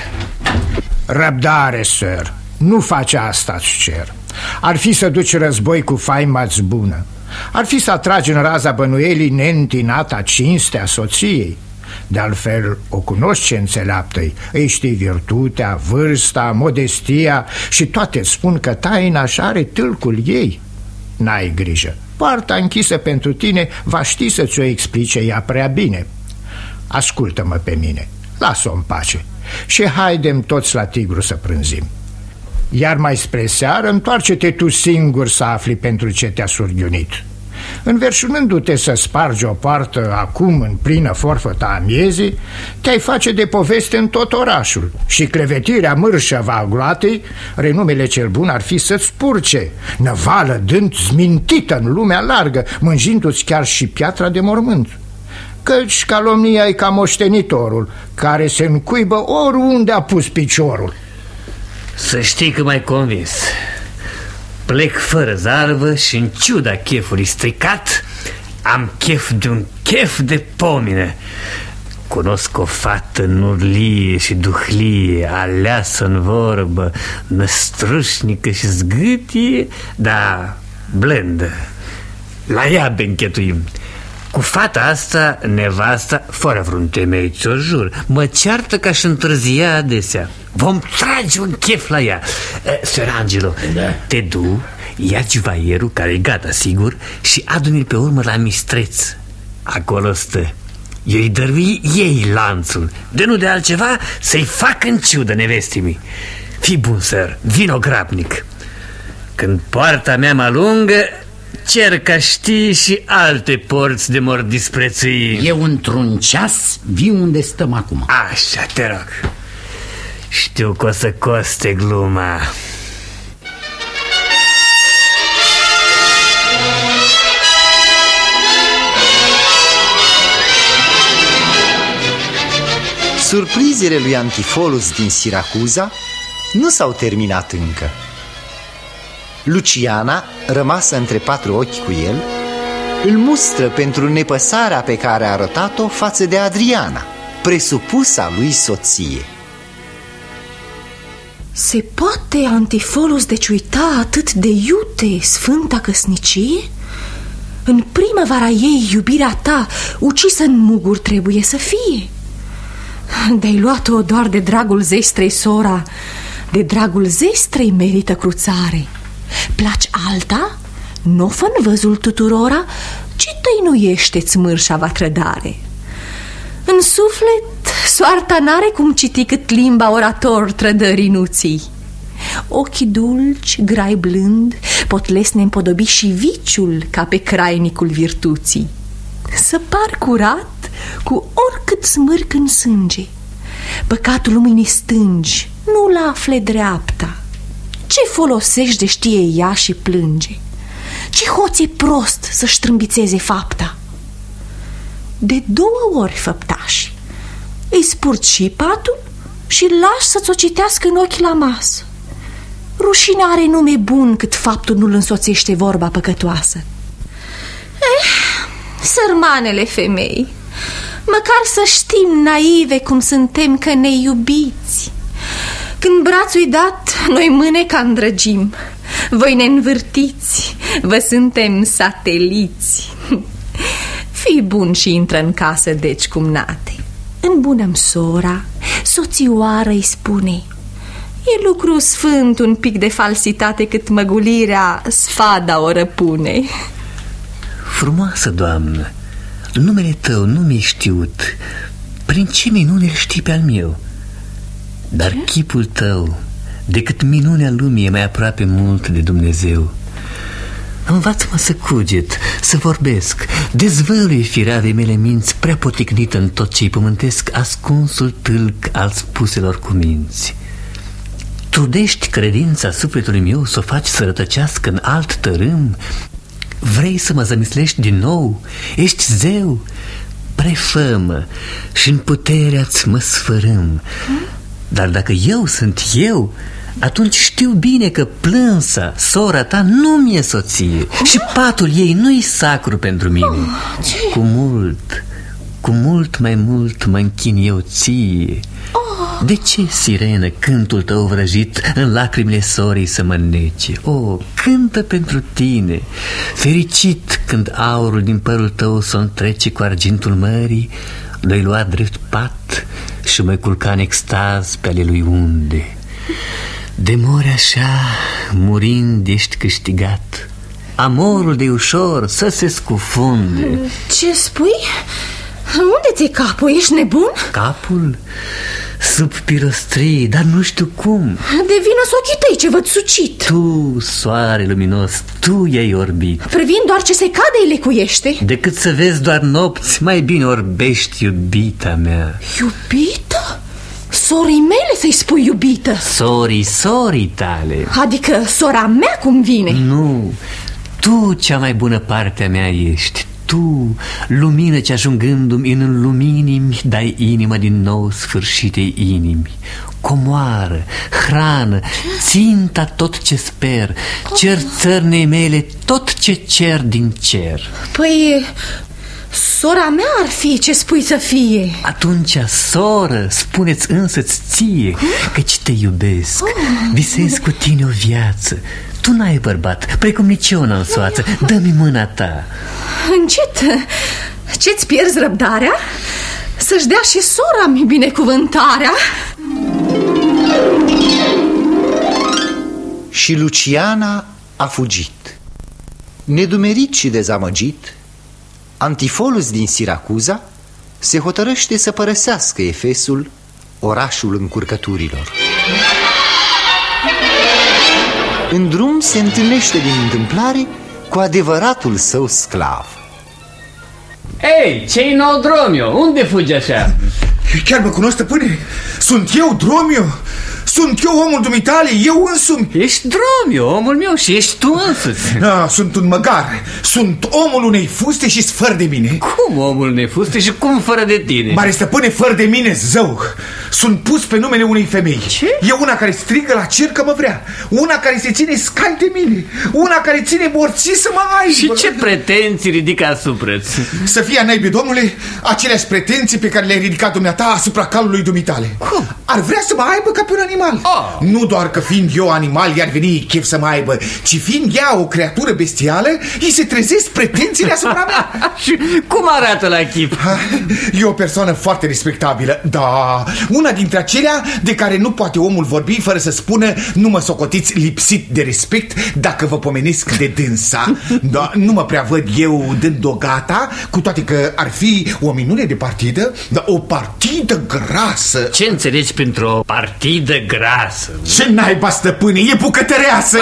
Răbdare, sir, nu face asta-ți cer. Ar fi să duci război cu faima-ți bună. Ar fi să atragi în raza bănuielii neîntinata cinstea soției. De altfel, o cunoști ce înțeleaptă-i. Îi știi virtutea, vârsta, modestia și toate spun că taina așa are tâlcul ei. N-ai grijă, poarta închisă pentru tine va ști să ți-o explice ea prea bine. Ascultă-mă pe mine, lasă-o în pace și haidem toți la Tigru să prânzim. Iar mai spre seară, întoarce-te tu singur să afli pentru ce te-a surghiunit. Înverșunându-te să spargi o poartă acum în plină forfăta a miezii, te-ai face de poveste în tot orașul și clevetirea mârșăva a gloatei, renumele cel bun ar fi să-ți spurce, năvală dând zmintită în lumea largă, mânjindu-ți chiar și piatra de mormânt. Căci calomnia e ca moștenitorul, care se încuibă oriunde a pus piciorul. Să știi că m-ai convins. Plec fără zarvă și în ciuda chefului stricat am chef de un chef de pomină. Cunosc o fată nurlie și duhlie, aleasă în vorbă, năstrușnică și zgâtie, dar blândă. La ea benchetuim. Cu fata asta, nevasta, fără vreun temei, ți-o jur, mă ceartă că aș întârzia adesea. Vom trage un chef la ea. Sir Angelo, te du, ia juvaierul, care e gata, sigur, și adu-mi pe urmă la mistreț. Acolo stă. Eu îi dărui ei lanțul, de nu de altceva, să-i fac în ciudă nevestii. Fii bun, sir, vino grabnic. Când poarta mea mă lungă, cer ca știi și alte porți de mor disprețui. Eu într-un ceas vii unde stăm acum. Așa, te rog. Știu că o să coste gluma. Surprizele lui Antifolus din Siracuza nu s-au terminat încă. Luciana, rămasă între patru ochi cu el, îl mustră pentru nepăsarea pe care a arătat-o față de Adriana, presupusa lui soție. Se poate, Antifolus, deci uita atât de iute sfânta căsnicie? În primăvara ei, iubirea ta, ucisă în muguri, trebuie să fie. De-ai luat-o doar de dragul zestrei, sora, de dragul zestrei merită cruțare. Placi alta? N-o fă în văzul tuturora, ci tăinuiește-ți mârșava trădare. În suflet, soarta n-are cum citi cât limba orator trădării nuții. Ochii dulci, grai blând, potlesne împodobi și viciul ca pe crainicul virtuții. Să par curat cu oricât smârc în sânge. Păcatul mâinii stângi nu-l afle dreapta. Ce folosești de știe ea și plânge? Ce hoț e prost să-și trâmbițeze fapta? De 2 ori făptași îi spurți și patul și lași să-ți o citească în ochi la masă. Rușine are nume bun cât faptul nu-l însoțește vorba păcătoasă. Sărmanele femei, măcar să știm naive cum suntem că ne iubiți. Când brațul-i dat, noi mâneca îndrăgim. Voi ne învârtiți, vă suntem sateliți. Fii bun și intră în casă, deci, cumnate. Îmbună-mi sora, soțioară îi spune. E lucru sfânt un pic de falsitate cât măgulirea sfada o răpune. Frumoasă doamnă, numele tău nu mi-e știut. Prin ce minune îl știi pe al meu? Dar chipul tău, decât minunea lumii, e mai aproape mult de Dumnezeu. Învață-mă să cuget, să vorbesc, dezvăluie firavei mele minți, prea poticnită în tot ce-i pământesc, ascunsul tâlc al spuselor cuminți. Trudești credința sufletului meu să o faci să rătăcească în alt tărâm? Vrei să mă zămislești din nou? Ești zeu? Prefă-mă și în puterea-ți mă sfărâm. Dar dacă eu sunt eu, atunci știu bine că plânsa, sora ta, nu mi-e soție și patul ei nu-i sacru pentru mine. Cu mult mai mult mă închin eu ție. De ce, sirenă, cântul tău vrăjit în lacrimile sorii să mă nece? Cântă pentru tine, fericit când aurul din părul tău s-o întrece cu argintul mării, l-ai lua drept pat și mă culca în extaz pe ale lui unde. De mori așa, murind ești câștigat, amorul de ușor să se scufunde. Ce spui? Unde ți-e capul? Ești nebun? Capul? Sub pirostrii, dar nu știu cum. De vină-s ochii tăi ce văd sucit. Tu, soare luminos, tu i-ai orbit. Privind doar ce se cade îi lecuiește. Decât să vezi doar nopți, mai bine orbești, iubita mea. Iubită? Sorii mele să-i spui iubită? Sorii tale. Adică sora mea cum vine? Nu, tu cea mai bună parte a mea ești. Tu, lumină ce ajungându-mi în luminii, dai inima din nou sfârșitei inimi. Comoară, hrană, ținta tot ce sper, cer țărnei mele tot ce cer din cer. Păi, sora mea ar fi ce spui să fie. Atunci, soră, spune-ți însă-ți ție, căci te iubesc, visez cu tine o viață. Tu n-ai bărbat, precum nici eu n-am soață. Dă-mi mâna ta. Încet, ce-ți pierzi răbdarea? Să-și dea și sora-mi binecuvântarea. Și Luciana a fugit. Nedumerit și dezamăgit, Antifolus din Siracuza se hotărăște să părăsească Efesul, orașul încurcăturilor. În drum se întâlnește din întâmplare cu adevăratul său sclav. Ei, ce-i nou, Dromio? Unde fugi așa? Chiar mă cunosc, stăpâne? Sunt eu, Dromio? Sunt eu omul dumitale, eu însumi. Ești Dromio, omul meu, și ești tu însuți. Sunt un măgar. Sunt omul unei fuste și fără de mine. Cum omul unei fuste și cum fără de tine? Mare stăpâne, fără de mine, zău. Sunt pus pe numele unei femei. Ce? E una care strigă la cer că mă vrea, una care se ține scai de mine, una care ține morții să mă aibă. Și ce pretenții ridică asupra-ți? Să fie a naibii, domnule, aceleași pretenții pe care le-ai ridicat dumneata asupra calului dumitale. Cum? Ar vrea să mă aibă ca pe un animal. Nu doar că fiind eu animal i-ar veni chef să mă aibă, ci fiind ea o creatură bestială, îi se trezesc pretențiile asupra mea. Și cum arată la chip? E o persoană foarte respectabilă. Da, una dintre acelea de care nu poate omul vorbi fără să spună: nu mă socotiți lipsit de respect dacă vă pomenesc de dânsa. Da, nu mă prea văd eu dând-o gata, cu toate că ar fi o minune de partidă, dar o partidă grasă. Ce înțelegi printr-o partidă grasă. Ce naiba, stăpâne, e bucătăreasă.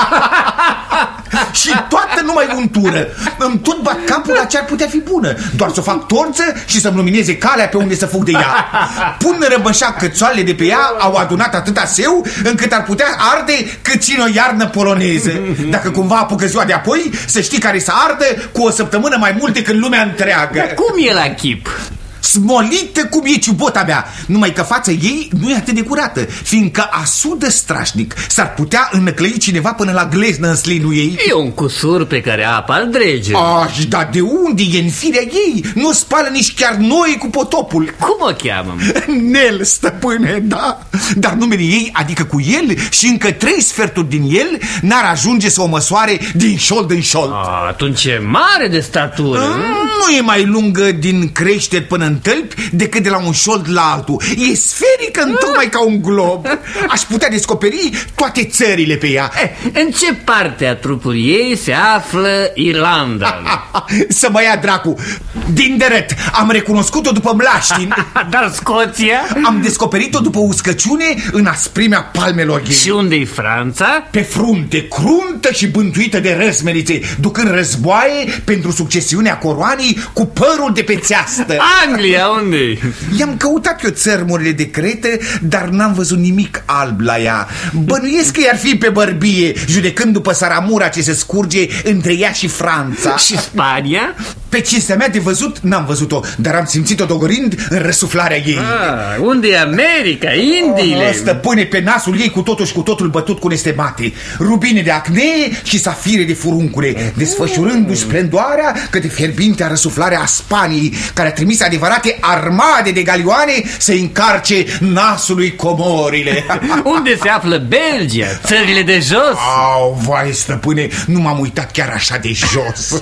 Și toată numai untură. Îmi tot bat capul la ce ar putea fi bună. Doar să o fac torță și să-mi lumineze calea pe unde să fug de ea. Pun răbășa că țoalele de pe ea au adunat atâta seu încât ar putea arde cât ține o iarnă poloneză. Dacă cumva apucă ziua de apoi, să știi care să ardă cu o săptămână mai mult decât lumea întreagă. Dar cum e la chip? Smolită cum e ciubota mea. Numai că fața ei nu e atât de curată, fiindcă asudă strașnic. S-ar putea înnăclăi cineva până la gleznă în slinul ei. E un cusur pe care apa îl drege. Dar de unde e în firea ei? Nu spală nici chiar noi cu potopul. Cum o cheamă? Nel, stăpâne, da. Dar numele ei, adică cu el și încă 3 sferturi din el, n-ar ajunge să o măsoare din șold în șold. Atunci e mare de statură. Nu e mai lungă din creșteri până în tălpi decât de la un șold la altul. E sferică întocmai ca un glob. Aș putea descoperi toate țările pe ea. În ce parte a trupului ei se află Irlanda? Să mă ia dracu. Din deret. Am recunoscut-o după mlaștin. Dar Scoția? Am descoperit-o după uscăciune în asprimea palmelor ei. Și unde-i Franța? Pe frunte, cruntă și bântuită de răsmerițe, ducând războaie pentru succesiunea coroanei cu părul de pe țeastă. Anglia, unde? I-am căutat eu țărmurile de Cretă, dar n-am văzut nimic alb la ea. Bănuiesc că i-ar fi pe bărbie, judecând după saramura ce se scurge între ea și Franța. Și Spania? Pe cinstea mea de văzut, n-am văzut-o, dar am simțit-o dogorind în răsuflarea ei. Unde e America, Indiile? Stăpâne, pe nasul ei cu totul și cu totul bătut cu nestemate, rubine de acne și safire de furuncule, desfășurându-și splendoarea către fierbintea răsuflare a Spaniei, care a trimis adevărate armade de galioane să încarce nasului Comorile. Unde se află Belgia, țările de jos? Vai, stăpâne, nu m-am uitat chiar așa de jos.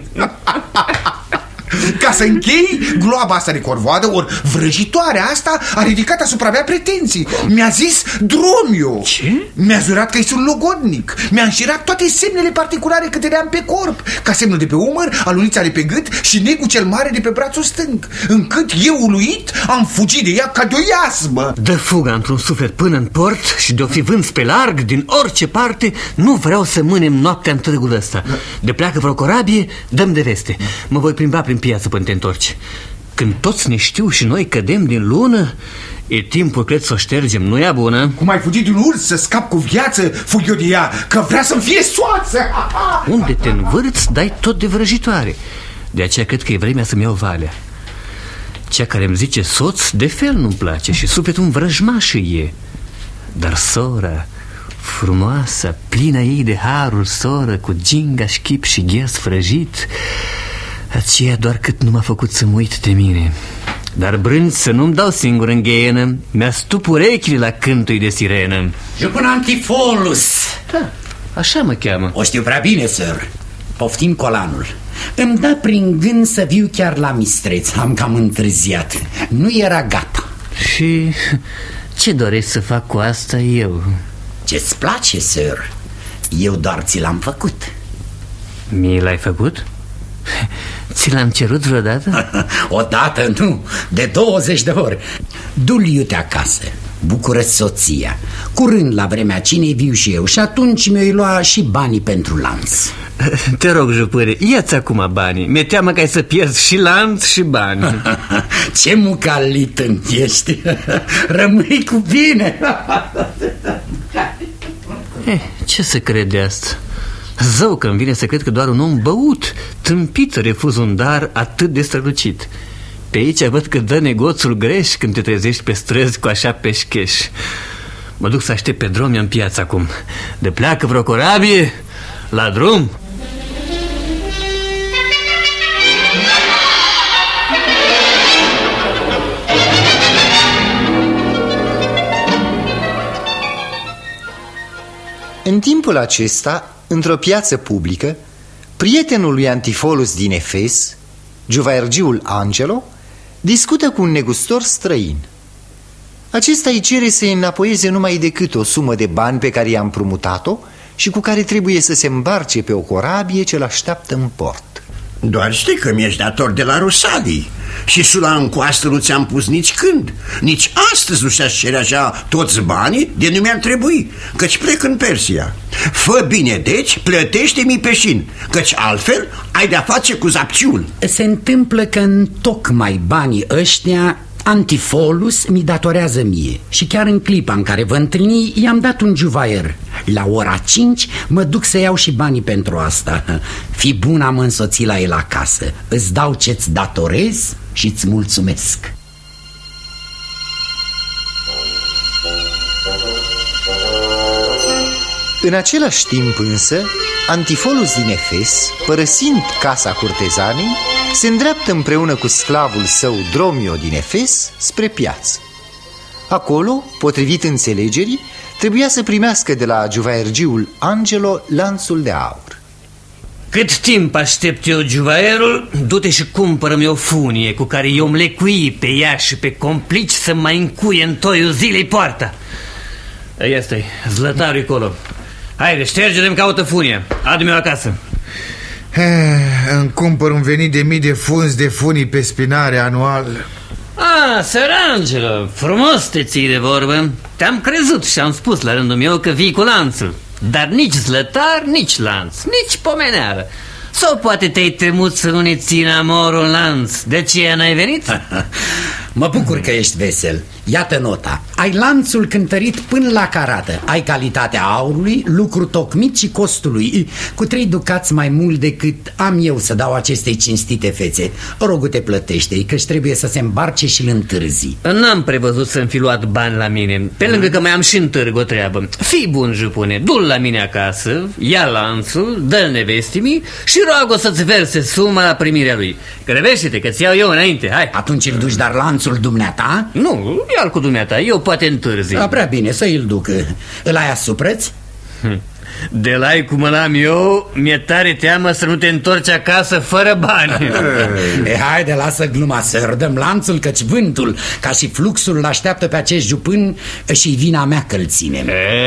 Ca să închei, gloaba asta de corvoadă, ori vrăjitoarea asta, a ridicat asupra mea pretenții. Mi-a zis Dromio. Ce? Mi-a jurat că ești un logodnic. Mi-a înșirat toate semnele particulare câte le-am pe corp, ca semnul de pe umăr, alunița de pe gât și negul cel mare de pe brațul stâng, încât eu, uluit, am fugit de ea ca de o iasmă. Dă fuga într-un suflet până în port și de-o fi vâns pe larg, din orice parte, nu vreau să mânem noaptea în târgul ăsta. De pleacă vreo corabie, dăm de veste. Mă voi plimba prin piață până te întorci. Când toți ne știu și noi cădem din lună, e timpul, cred, să o ștergem, nu e bună? Cum ai fugit din urs să scap cu viață, fug eu de ea, că vrea să-mi fie soață. Unde te învârți, dai tot de vrăjitoare. De aceea cred că e vremea să-mi iau valea. Cea care îmi zice soț, de fel nu-mi place și sufletul vrăjmaș e. Dar sora, frumoasă, plină ei de harul, soră, cu gingaș, chip și ghes frăjit, aceea doar cât nu m-a făcut să mă uit de mine. Dar brânci să nu-mi dau singur în gheenă, mi-a stup urechile la cântui de sirenă. Jupân Antifolus. Așa mă cheamă. O știu prea bine, sir. Poftim colanul. Îmi da prin gând să viu chiar la Mistreț. Am cam întârziat. Nu era gata. Și ce doresc să fac cu asta eu? Ce-ți place, sir? Eu doar ți l-am făcut. Mie l-ai făcut? Ți l-am cerut vreodată? Odată nu, de 20 de ori. Du-l iute acasă, bucură-ți soția. Curând la vremea cinei viu și eu și atunci mi-o lua și banii pentru lanț. Te rog, jupâre, ia-ți acum banii. Mi-e teamă că ai să pierzi și lanț și bani. Ce mucalit ești. Rămâi cu bine. Ce să crede asta? Zău că îmi vine să cred că doar un om băut, tâmpit, refuz un dar atât de strălucit. Pe aici văd că dă negoțul greș când te trezești pe străzi cu așa peșcheș. Mă duc să aștept pe drum în piață acum. De pleacă vreo corabie, la drum. În timpul acesta, într-o piață publică, prietenul lui Antifolus din Efes, Giuvaergiul Angelo, discută cu un negustor străin. Acesta îi cere să-i înapoieze numai decât o sumă de bani pe care i-a împrumutat-o și cu care trebuie să se îmbarce pe o corabie ce l-așteaptă în port. Doar știi că mi-ești dator de la Rusalii. Și sula în coastă nu ți-am pus nici când. Nici astăzi nu și-aș cere așa toți banii de nu mi-ar trebui, căci plec în Persia. Fă bine, deci, plătește-mi peșin, căci altfel ai de-a face cu Zapciul. Se întâmplă că întocmai banii ăștia Antifolus mi datorează mie. Și chiar în clipa în care vă întâlni, i-am dat un juvaier. La ora 5 mă duc să iau și banii pentru asta. Fii bun, am însoțit la el acasă. Îți dau ce-ți datorez și îți mulțumesc. În același timp însă, Antifolus din Efes, părăsind casa curtezanei, se îndreaptă împreună cu sclavul său Dromio din Efes spre piață. Acolo, potrivit înțelegerii, trebuia să primească de la juvaergiul Angelo lanțul de aur. Cât timp aștept eu juvaierul, du-te și cumpără-mi o funie cu care eu-mi lecui pe ea și pe complici să mai încuie în toiul zilei poarta. Ia stai, zlătarul acolo. Haide, șterge-le-mi caută funia. Adu-mi-o acasă. Îmi cumpăr un venit de mii de funzi de funii pe spinare anual. Sir Angelo, frumos te ții de vorbă. Te-am crezut și am spus la rândul meu că vii cu lanțul. Dar nici zlătar, nici lanț, nici pomeneală. Sau poate te-ai temut să nu ne țină amorul lanț. De ce n-ai venit? Mă bucur că ești vesel. Iată nota. Ai lanțul cântărit până la carată. Ai calitatea aurului, lucru tocmit și costul lui, cu 3 ducați mai mult decât am eu să dau acestei cinstite fețe. Rogu-te, plătește-i, că-și trebuie să se îmbarce și-l întârzi. N-am prevăzut să-mi fi luat bani la mine. Pe lângă că mai am și în târg o treabă. Fii bun, jupune, du-l la mine acasă, ia lanțul, dă-l nevestimii și roagă să-ți verse suma la primirea lui. Grăbește-te că-ți iau eu înainte, hai. Atunci îl duci, dar lanțul dumneata? Nu, ia-l cu dumneata, eu poate întârzi. Prea bine, să îl duc. Îl ai asupra-ți? De la-i cum îl am eu, mi-e tare teamă să nu te întorci acasă fără bani. Haide, lasă gluma, să dăm lanțul, căci vântul, ca și fluxul, l-așteaptă pe acest jupân și vina mea că-l ținem.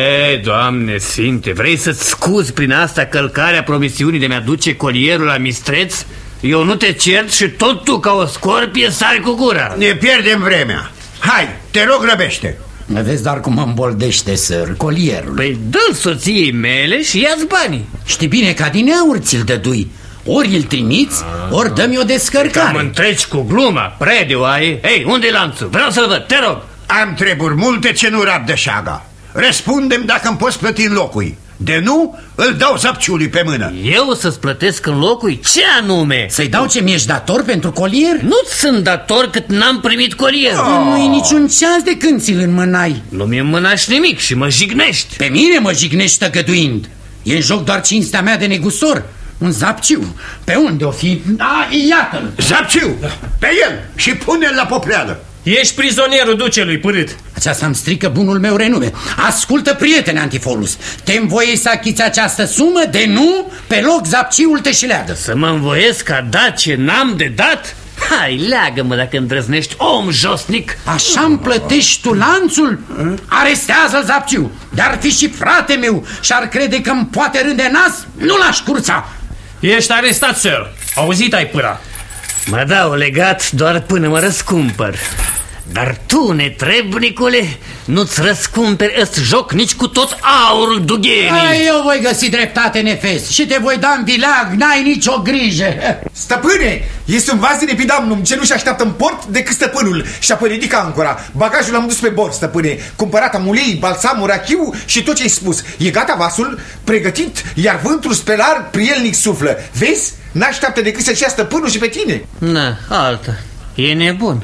Doamne sfinte, vrei să-ți scuzi prin asta călcarea promisiunii de mi-aduce colierul la mistreț? Eu nu te cert și tot tu, ca o scorpie, sari cu gura. Ne pierdem vremea. Hai, te rog, grăbește. Vezi doar cum mă îmboldește, sir, colierul. Păi dă-l soției mele și ia-ți banii. Știi bine că din aur ți-l dădui. Ori îl trimiți, ori dă-mi o descărcare. Cam întreci cu gluma, prediu ai. Ei, unde-i lanțul? Vreau să-l văd, te rog. Am treburi multe ce nu rabdă șaga. Răspundem dacă îmi poți plăti în locui. De nu, îl dau Zapciului pe mână. Eu să-ți plătesc în locui? Ce anume? Să-i dau ce mi-ești dator pentru colier? Nu-ți sunt dator cât n-am primit colier. Nu-i niciun ceas de când ți-l înmânai. Nu mi înmânași nimic și mă jignești. Pe mine mă jignești tăgăduind. E în joc doar cinstea mea de negustor. Un Zapciu. Pe unde o fi? Iată-l. Zapciu, pe el și pune-l la popreală. Ești prizonierul ducelui părât. Aceasta îmi strică bunul meu renume. Ascultă, prietene Antifolus, te învoiei să achiți această sumă? De nu, pe loc Zapciul te și leagă. Să mă învoiesc a da ce n-am de dat? Hai, leagă-mă dacă îndrăznești, om josnic. Așa-mi plătești tu lanțul? Arestează-l, Zapciu. Dar fi și frate meu și-ar crede că-mi poate rânde nas, nu l-aș curța. Ești arestat, sir. Auzit ai pâra. Mă dau legat doar până mă răscumpăr. Dar tu, netrebnicule, nu-ți răscumperi ăst joc nici cu tot aurul dughenii. Eu voi găsi dreptate în Efes și te voi da în vileag, n-ai nicio grijă. Stăpâne, este un vas din Epidamnum ce nu-și așteaptă în port decât stăpânul. Și apoi ridică ancora. Bagajul l-am dus pe bord, stăpâne. Cumpărat am ulei, balsamul, rachiu și tot ce-ai spus. E gata vasul, pregătit, iar vântul spelar prielnic suflă. Vezi? N-așteaptă decât să-și ia stăpânul și pe tine. Na, altă. E nebun.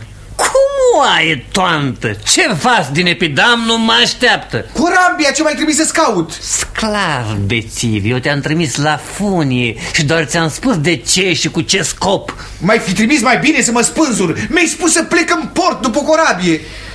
Cum ai, toantă? Ce vas din Epidamnum mă așteaptă? Corabia, ce mai trebuie să-ți caut? Sclav bețiv, eu te-am trimis la funie și doar ți-am spus de ce și cu ce scop. Mai fi trimis mai bine să mă spânzur. Mi-ai spus să plec în port după corabie.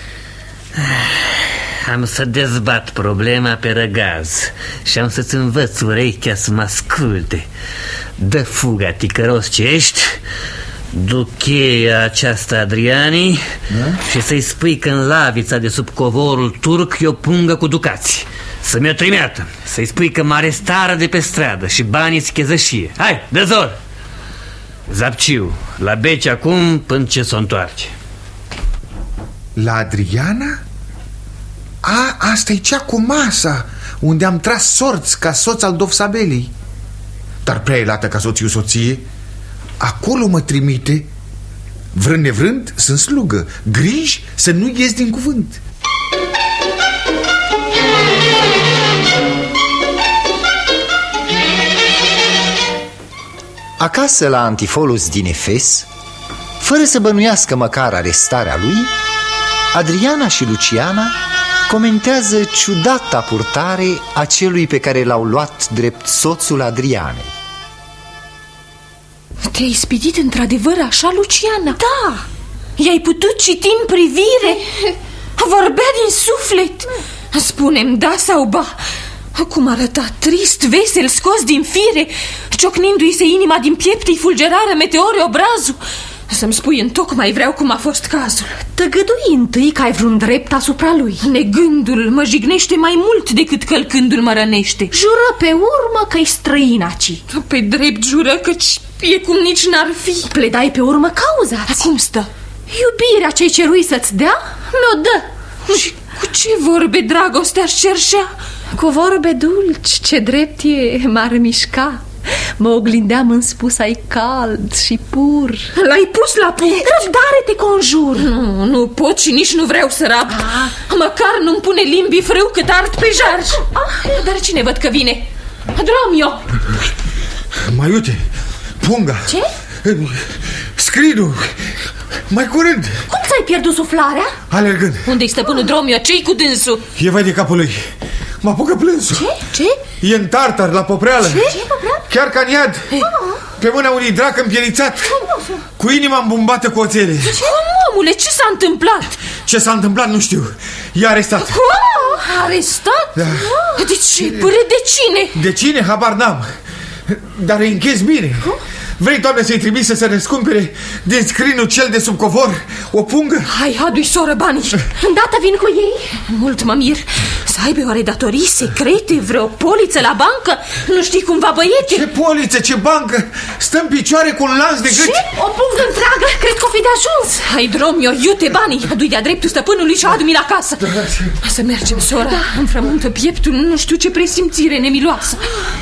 Am să dezbat problema pe răgaz și am să-ți învăț urechea să mă asculte. Dă fuga, ticăros ce ești, du cheia aceasta Adrianii, și să-i spui că în lavița de sub covorul turc e o pungă cu ducați. Să mi-o trimeată. Să-i spui că mă arestară de pe stradă și banii schezășie. Hai, dă zor! Zapciu, la beci acum până ce s-o întoarce. La Adriana? Asta e cea cu masa, unde am tras sorți ca soț al Dovsabelei. Dar prea e lată ca soțiu soție. Acolo mă trimite. Vrând nevrând, sunt slugă. Griji să nu ies din cuvânt. Acasă la Antifolus din Efes, fără să bănuiască măcar arestarea lui, Adriana și Luciana comentează ciudata purtare a celui pe care l-au luat drept soțul Adrianei. Te-ai ispitit într-adevăr așa, Luciana? Da! I-ai putut citi în privire? Vorbea din suflet. Spune-mi da sau ba. Cum arăta trist, vesel, scos din fire, ciocnindu-i se inima din piept, îi fulgerară meteore obrazul. Să-mi spui întocmai vreau cum a fost cazul. Tăgădui întâi că ai vreun drept asupra lui. Negându-l mă jignește mai mult decât călcându-l mă rănește. Jură pe urmă că-i străin aci. Pe drept jură, căci e cum nici n-ar fi. Pledai pe urmă cauza. Cum stă? Iubirea ce-ai cerui să-ți dea, mi-o dă. Și cu ce vorbe dragostea-și cerșea? Cu vorbe dulci, ce drept e, m-ar mișca. Mă oglindeam în spus ai cald și pur. L-ai pus la punct? Răbdare te conjur. Nu pot și nici nu vreau să rabd. Măcar nu-mi pune limbii frâu cât ard pe jar. Dar cine văd că vine? Dromio! Mai uite, punga. Ce? Scrinul. Mai curând. Cum ți-ai pierdut suflarea? Alergând. Unde-i stăpânul Dromio? Ce-i cu dânsul? E vai de capul lui. Mă apucă plânsul. Ce? E în tartar, la popreală. Ce? Chiar ca în iad. Pe mâna unui drac împielițat, cu inima îmbumbată cu oțele. Omule, ce s-a întâmplat? Ce s-a întâmplat nu știu. E arestat. Arestat? Da. De ce? Până de cine? De cine? Habar n-am. Dar îi închezi bine. Vrei, Doamne, să-i trimiți să se răscumpere din scrinul cel de sub covor o pungă? Hai, adu-i, soră, banii. Îndată vin cu ei. Mult mă mir. Să aibă oare datorii secrete, vreo poliță la bancă? Nu știi cumva, băiete? Ce poliță, ce bancă? Stă în picioare cu un lanț de gât. Ce? O pungă întreagă? Cred că o fi de ajuns. Hai, Dromio, iute banii. Adu-i de-a dreptul stăpânului și adu-mi la casă. Să mergem, sora. Îmi frământă pieptul, nu știu ce presimțire nemiloasă.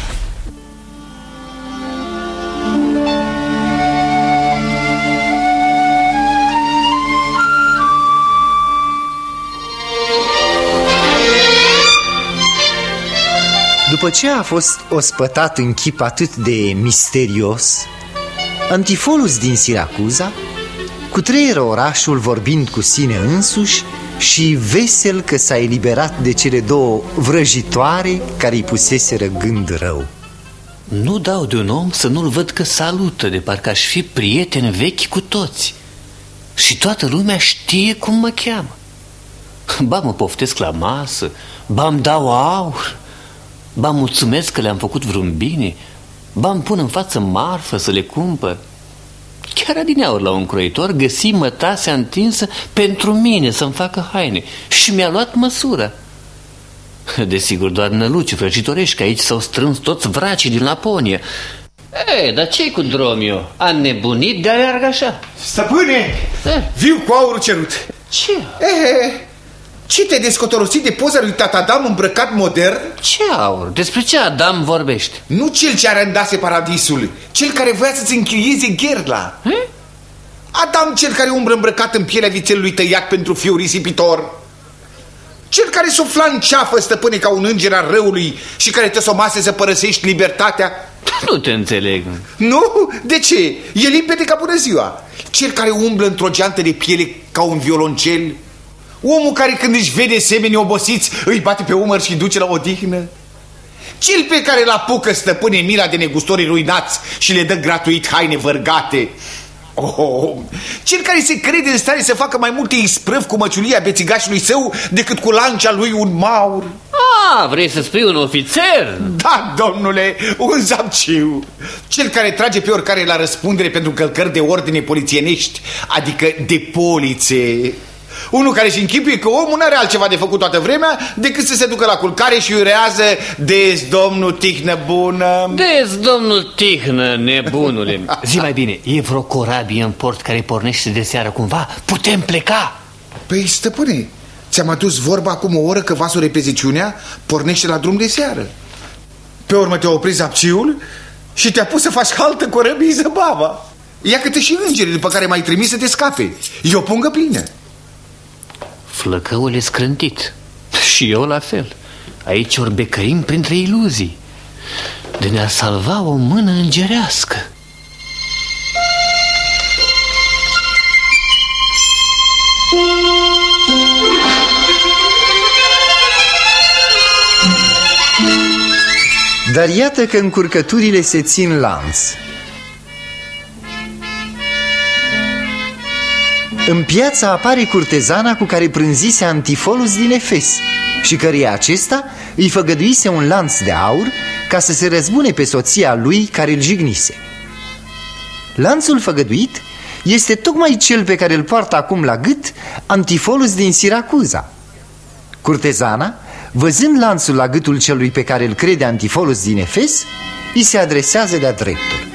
După ce a fost ospătat în chip atât de misterios, Antifolus din Siracuza cutreieră orașul vorbind cu sine însuși și vesel că s-a eliberat de cele două vrăjitoare care îi puseseră gând rău. Nu dau de un om să nu-l văd că salută, de parcă aș fi prieten vechi cu toți. Și toată lumea știe cum mă cheamă. Ba mă poftesc la masă, ba îmi dau aur, ba mulțumesc că le-am făcut vreun bine, ba îmi pun în față marfă să le cumpăr. Chiar adineauri la un croitor găsi mătasea întinsă pentru mine să-mi facă haine și mi-a luat măsura. Desigur, doar năluci vrăjitorești, că aici s-au strâns toți vracii din Laponia. Ei, dar ce-i cu Dromio? A nebunit de aleargă așa? Stăpâne, viu cu aurul cerut. Ce? Ce te-ai descotorosit de poza lui tata Adam îmbrăcat modern? Ce aur? Despre ce Adam vorbești? Nu cel ce arăndase paradisul, cel care voia să-ți închirieze gherla. Adam, cel care umbră îmbrăcat în pielea vițelului tăiat pentru fiul risipitor. Cel care sufla în ceafă, stăpâne, ca un înger al răului și care te somase să părăsești libertatea. Nu te înțeleg. Nu? De ce? E limpede ca bună ziua. Cel care umblă într-o geantă de piele ca un violoncel. Omul care când își vede semeni obosiți îi bate pe umăr și duce la odihnă. Cel pe care îl apucă, stăpâne, mila de negustorii ruinați și le dă gratuit haine vărgate. Cel care se crede în stare să facă mai multe isprăvi cu măciulia bețigașului său decât cu lancea lui un maur. Vrei să spui un ofițer? Da, domnule, un zapciu. Cel care trage pe oricare la răspundere pentru călcări de ordine polițienești, adică de polițe. Unul care își închipuie că omul n-are altceva de făcut toată vremea decât să se ducă la culcare și urează: Des, domnul Tihnă bună. Des, domnul Tihnă, nebunule. Zi mai bine, e vreo corabie în port care pornește de seară cumva? Putem pleca? Păi, stăpâne, ți-am adus vorba acum o oră că vasul repeziciunea pornește la drum de seară. Pe urmă te-a oprit zapciul și te-a pus să faci haltă corăbii zăbava. Ia că te și îngerii după care m-ai trimis să te scape. E o pungă plină. Flăcăul e scrântit. Și eu la fel. Aici orbecăim printre iluzii. De ne-a salva o mână îngerească. Dar iată că încurcăturile se țin lanț. În piață apare curtezana cu care prânzise Antifolus din Efes și căreia acesta îi făgăduise un lanț de aur ca să se răzbune pe soția lui care îl jignise. Lanțul făgăduit este tocmai cel pe care îl poartă acum la gât Antifolus din Siracuza. Curtezana, văzând lanțul la gâtul celui pe care îl crede Antifolus din Efes, îi se adresează de-a dreptul.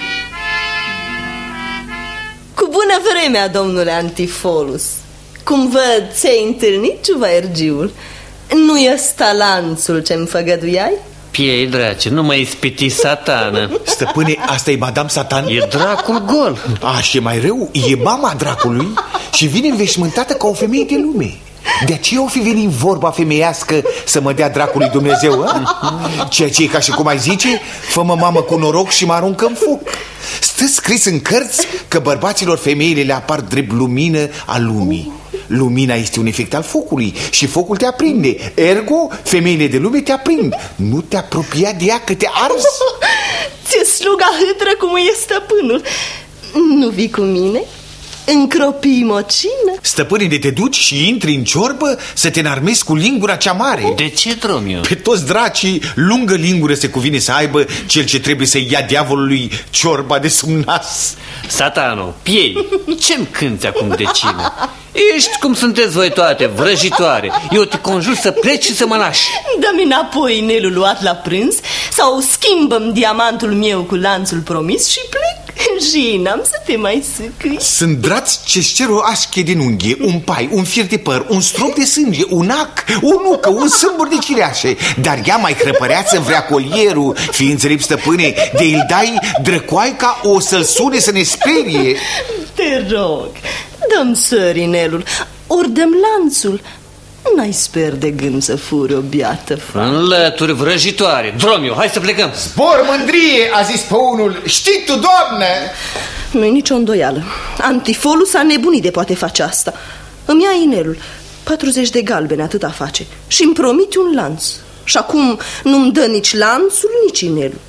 Cu bună vremea, domnule Antifolus. Cum văd, ți-ai întâlnit juvaergiul? Nu-i ăsta lanțul ce-mi făgăduiai? Piei, drace, nu mai ispiti Satană. Stăpâne, asta e Madame Satan? E dracul gol. Și e mai rău, e mama dracului și vine înveșmântată ca o femeie de lume. De aceea o fi venit vorba femeiască să mă dea dracului Dumnezeu, a? Ceea ce e ca și cum ai zice: fă-mă mamă cu noroc și mă aruncă în foc. Stă scris în cărți că bărbaților femeile le apar drept lumină a lumii. Lumina este un efect al focului și focul te aprinde. Ergo, femeile de lume te aprind. Nu te apropia de ea că te arzi. Ți-e sluga hâtră cum e stăpânul. Nu vii cu mine? Încropii mocină? Stăpâne, de te duci și intri în ciorbă să te înarmezi cu lingura cea mare. De ce, Dromio? Pe toți dracii, lungă lingură se cuvine să aibă cel ce trebuie să ia diavolului ciorba de sub nas. Satano, piei, ce-mi cânti acum de cină? Ești cum sunteți voi toate, vrăjitoare. Eu te conjur să pleci și să mă lași. Dă-mi înapoi inelul luat la prânz sau schimbă-mi diamantul meu cu lanțul promis și plec. Și n-am să te mai sâcâi. Sunt drați ce-ți cer o așche din unghie, un pai, un fir de păr, un strop de sânge, un ac, o nucă, un sâmbur de cireașe. Dar ea mai crăpăreață vrea colierul. Fii înțelept, stăpâne, de îl dai drăcoaica o să-l sune să ne sperie. Te rog, dă-mi sărinelul, ori dă-mi lanțul. N-ai sper de gând să furi o biată fată. Înlături, vrăjitoare. Dromio, hai să plecăm. Zbor, mândrie, a zis pe unul. Știi tu, doamnă? Nu-i nicio îndoială. Antifolus a nebunit de poate face asta. Îmi ia inelul, 40 de galbene, atâta face, și îmi promite un lanț. Și acum nu-mi dă nici lanțul, nici inelul.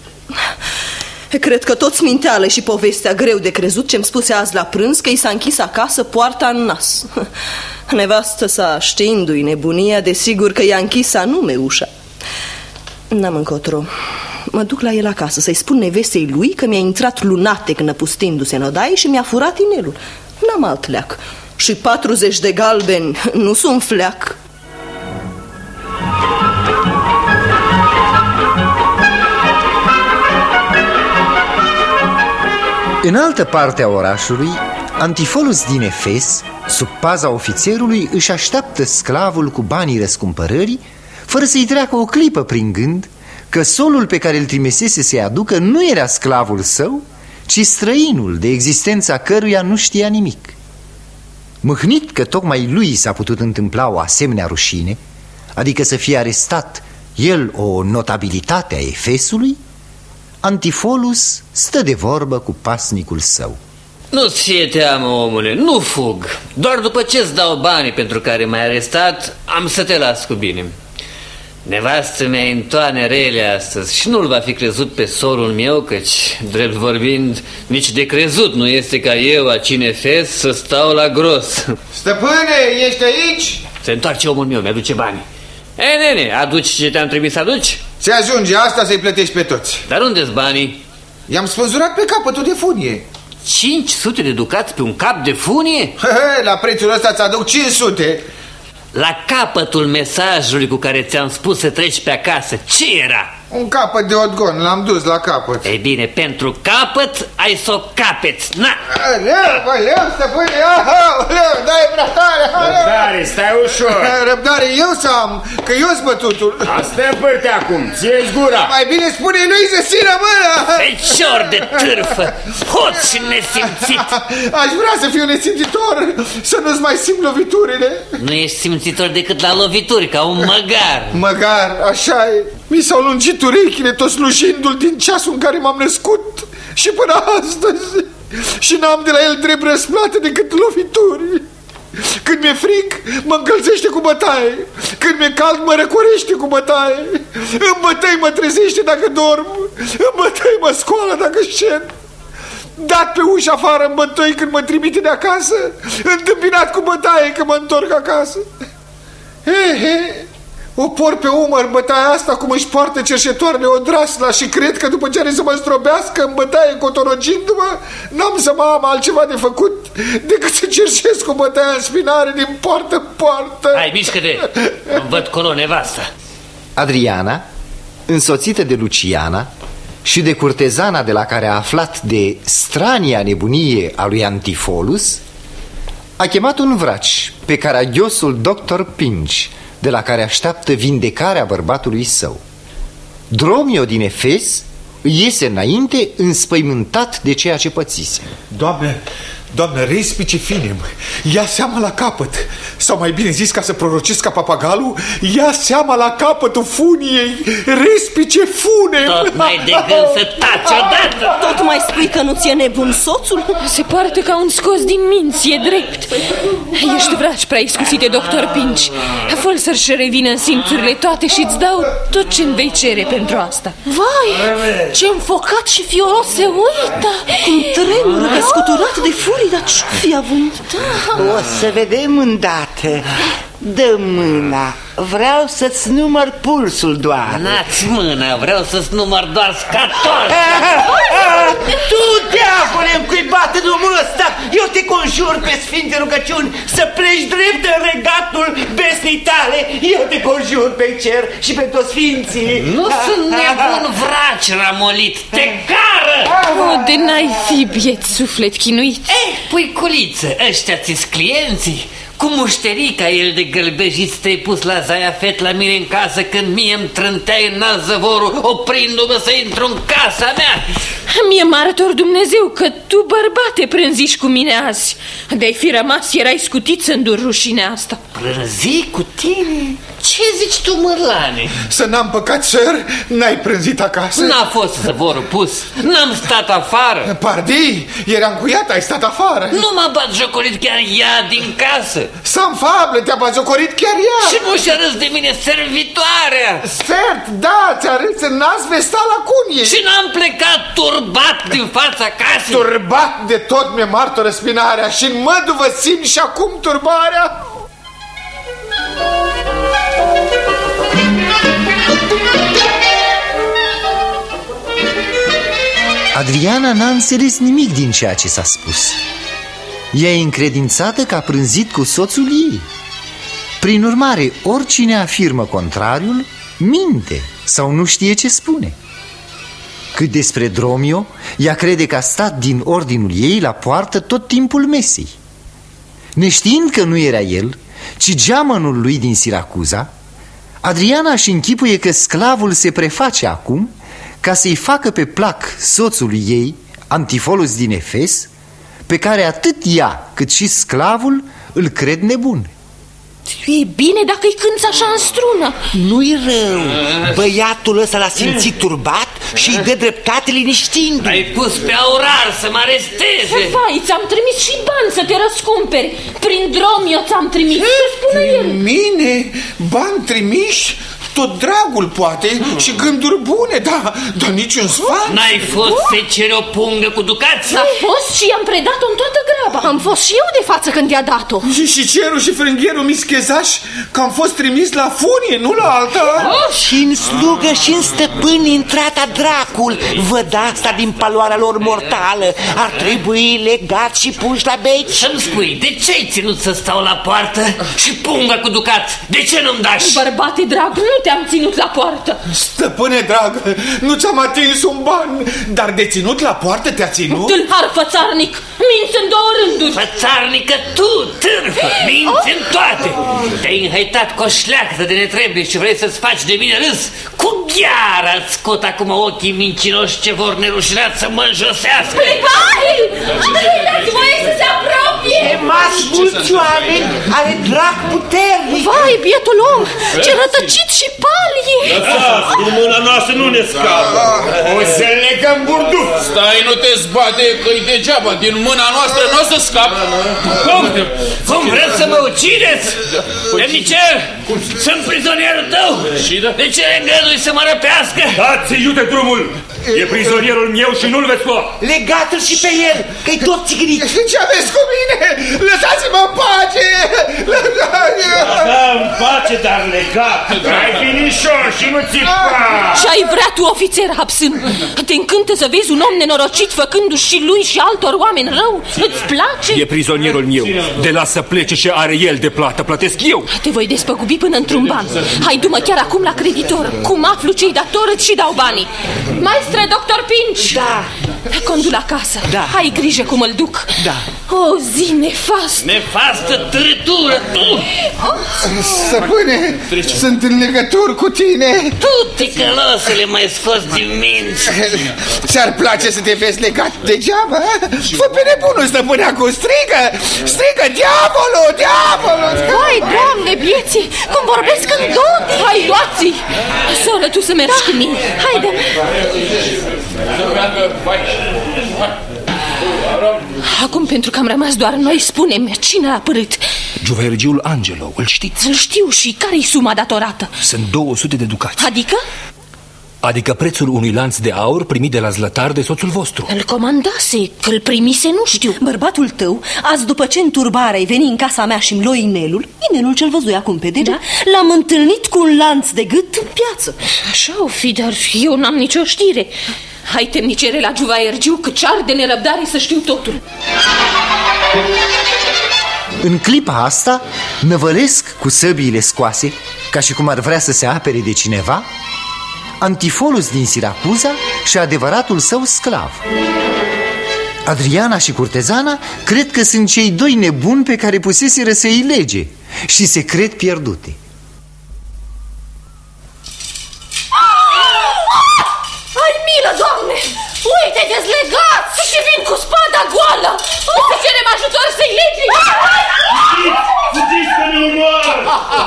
Cred că toți minteală și povestea greu de crezut ce-mi spuse azi la prânz, că i s-a închis acasă poarta în nas. Nevastă sa, știindu-i nebunia, desigur că i-a închis anume ușa. N-am încotro. Mă duc la el acasă să-i spun nevestei lui că mi-a intrat lunatec năpustindu-se în odaie și mi-a furat inelul. N-am alt leac. Și 40 de galbeni nu sunt fleac. În altă parte a orașului, Antifolus din Efes, sub paza ofițerului, își așteaptă sclavul cu banii răscumpărării, fără să-i treacă o clipă prin gând că solul pe care îl trimisese să-i aducă nu era sclavul său, ci străinul de existența căruia nu știa nimic. Mâhnit că tocmai lui s-a putut întâmpla o asemenea rușine, adică să fie arestat el, o notabilitate a Efesului, Antifolus stă de vorbă cu pasnicul său. Nu-ți fie teamă, omule, nu fug. Doar după ce-ți dau banii pentru care m-ai arestat, am să te las cu bine. Nevastă mea în toane rele astăzi și nu-l va fi crezut pe solul meu, căci, drept vorbind, nici de crezut nu este ca eu, aici în Efes, să stau la gros. Stăpâne, ești aici? Se întoarce omul meu, mi-aduce banii. Ei, nene, aduci ce te-am trimis să aduci? Se ajunge asta să-i plătești pe toți. Dar unde-s banii? I-am spânzurat pe capătul de funie. 500 de ducați pe un cap de funie? La prețul ăsta ți aduc 500. La capătul mesajului cu care ți-am spus să treci pe acasă, ce era? Un capăt de odgon, l-am dus la capăt. Ei bine, pentru capăt ai să o capeți. Na! Leu, stăpâne, leu, dai prea tare. Răbdare, stai ușor. Răbdare eu să am, că eu-s bătutul. Asta e părte acum, ție-ți gura. Mai bine spune lui să țină mâna. Fecior de târfă, hoț și nesimțit. Aș vrea să fiu nesimțitor, să nu-ți mai simt loviturile. Nu ești simțitor decât la lovituri, ca un măgar. Măgar, așa e. Mi s-au lungit urechile tot slujindu-l din ceasul în care m-am născut și până astăzi. Și n-am de la el drept răsplată decât lovituri. Când mi-e frig, mă încălzește cu bătaie. Când mi-e cald, mă răcorește cu bătaie. În bătăi mă trezește dacă dorm. În bătăi mă scoală dacă șed. Dat pe ușa afară în bătăi când mă trimite de acasă. Întâmpinat cu bătaie când mă întorc acasă. O por pe umăr bătaia asta cum își poartă cerșetoarele odrasla și cred că după ce are să mă zdrobească în bătaie cotorogindu-mă, n-am să mă am altceva de făcut decât să cerșesc cu bătaia în spinare din poartă în poartă. Hai, mișcă-te, îmi văd colo nevasta. Adriana, însoțită de Luciana și de curtezana de la care a aflat de strania nebunie a lui Antifolus, a chemat un vraci pe caragiosul doctor Pinch, de la care așteaptă vindecarea bărbatului său. Dromio din Efes îi iese înainte înspăimântat de ceea ce pățise. Doamnă, respice finem, ia seama la capăt. Sau mai bine zis, ca să prorocesc ca papagalul, ia seama la capătul funiei, respice funem. Tot mai de gând să taci odată. Tot mai spui că nu ți-e nebun soțul? Se poartă ca un scos din minți, e drept. Ești vraci prea iscusite, doctor Pinch. Fă-l să-și revină în simțurile toate și îți dau tot ce-mi vei cere pentru asta. Vai, ce înfocat și fioros se uită. Cum tremură, că scuturat de furie. Dar ce fi având? O să vedem îndată. Dă mâna. Vreau să-ți număr pulsul doar. N-ați mâna, vreau să-ți număr doar scator. Tu, diavole, încuibat în omul ăsta, eu te conjur pe sfinte rugăciuni să pleci drept în regatul besnii tale. Eu te conjur pe cer și pe toți sfinții. Nu sunt nebun vraci, ramolit, te cară! O, de n-ai fi, biet suflet chinuit. Puiculiță, ăștia ți-s clienții? Cu mușterica el de gălbejiți te-ai pus la zaiafet la mine în casă când mie îmi trânteai în alt zăvorul oprindu-mă să intru în casa mea. Mie marător Dumnezeu că tu, bărbate, prânziși cu mine azi. De-ai fi rămas, erai scutit să îndur rușinea asta. Prânzi cu tine? Ce zici tu, mărlane? Să n-am păcat, sir? N-ai prânzit acasă? N-a fost zăvorul pus, n-am stat afară. Pardi, eram cu ea, ai stat afară. Nu m-a batjocorit chiar ea din casă. Să-mi fable, te-a batjocorit chiar ea. Și nu și-a râs de mine servitoarea. Cert, da, ți-a râs în nas vestal la cunie. Și n-am plecat turbat din fața casei. Turbat de tot mi-e martoră spinarea și în măduvă simt și acum turbarea. Adriana n-a înțeles nimic din ceea ce s-a spus. Ea e încredințată că a prânzit cu soțul ei. Prin urmare, oricine afirmă contrariul, minte sau nu știe ce spune. Cât despre Dromio, ea crede că a stat din ordinul ei la poartă tot timpul mesei. Neștiind că nu era el, ci geamănul lui din Siracuza, Adriana își închipuie că sclavul se preface acum ca să-i facă pe plac soțului ei, Antifolus din Efes, pe care atât ea cât și sclavul îl cred nebun. E bine dacă îi cânți așa în strună. Nu-i rău. Băiatul ăsta l-a simțit turbat și îi dă dreptate liniștindu-i. Ai pus pe aurar să mă aresteze. Vai, ți-am trimis și bani să te răscumperi. Prin Dromio ți-am trimis. Ce spune el? Mine? Bani trimiși? tot dragul poate și gânduri bune, dar niciun sfat. N-ai fost să ceri o pungă cu ducați? A fost și i-am predat-o în toată graba. Am fost și eu de față când i-a dat-o. Și cerul și frânghierul mi schezaș că am fost trimis la funie, nu la alta. Și în slugă și în stăpâni intrata dracul. Văd asta din paloarea lor mortală. Ar trebui legat și puși la beci. Să-mi spui, de ce-ai ținut să stau la poartă? Și punga cu ducați, de ce nu-mi dași? Bărbate drag, nu te-am ținut la poartă. Stăpâne dragă, nu ți-am atins un ban, dar de ținut la poartă te-a ținut? Tâlhar fățarnic, minți în două rânduri. Fățarnică tu, târfă, minți în toate. Te-ai înhăitat cu o șleactă de netrebnic și vrei să-ți faci de mine râs? Cu gheara îți scot acum ochii mincinoși ce vor nerușinat să mă înjosească. Plibai! Dați voie să se apropie! Mas mulți oameni, are drac puternic. Vai, bietul om, ce rătăcit și palie! Lăsați, din mâna noastră nu ne scapă. O să legăm burduf. Stai, nu te zbate, că-i degeaba. Din mâna noastră nu o să scap. Cum vreți să mă ucideți? Temnicer, sunt prizonierul tău. De ce îngădui să mă răpească? Dați-i iute drumul. E prizonierul meu și nu-l veți lua. Legați-l și pe el, că-i tot țigrit. Ce aveți cu mine? Lăsați-mă în pace! Da, în pace, dar legat. Ai finișor și nu țipa. Ce-ai vrea tu, ofițer Hapsân? Te încântă să vezi un om nenorocit făcându-și și lui și altor oameni rău? Îți place? E prizonierul meu. De la să plece și are el de plată. Plătesc eu. Te voi despăgubi până într-un ban. Hai, du-mă chiar acum la creditor. Cum aflu ce-i dator, îți și dau banii. Maestre, doctor Pinci! Da. Condu la casă. Da. Ai grijă cum îl duc. Da. O zi nefastă. Nefastă târătură, tu! Stăpâne, sunt în legături cu tine. Tu, ticălosule, m-ai scos din minți. Ți-ar place să te vezi legat degeaba? Fă pe nebunul, stăpâne, acum strigă! Strigă, diavolul, diavolul! Hai, Doamne, vieții, cum vorbesc în dodi! Hai, luați-i! Soră, tu să mergi cu mine. Haide! Acum, pentru că am rămas doar noi, spune-mi, cine a apărut? Juvaergiul Angelo, îl știți? Îl știu și care-i suma datorată? Sunt 200 de ducați. Adică? Adică prețul unui lanț de aur primit de la Zlătar de soțul vostru. Îl comandase, că-l primise nu știu. Bărbatul tău, azi după ce în turbare ai venit în casa mea și-mi luai inelul ce-l văzui acum pe dege, l-am întâlnit cu un lanț de gât în piață. Așa o fi, dar eu n-am nicio știre. Hai, temnicere, la Juvaergiu, că ce-ar de nerăbdare să știu totul. În clipa asta, năvălesc cu săbiile scoase, ca și cum ar vrea să se apere de cineva, Antifolus din Siracuza și adevăratul său sclav. Adriana și curtezana cred că sunt cei doi nebuni pe care puseseră să îi lege și se cred pierdute. Ai milă, Doamne! Uite, dezlegați și vin cu spada goală! O să cerem ajutor să-i legi! Fugiți că ne omoară!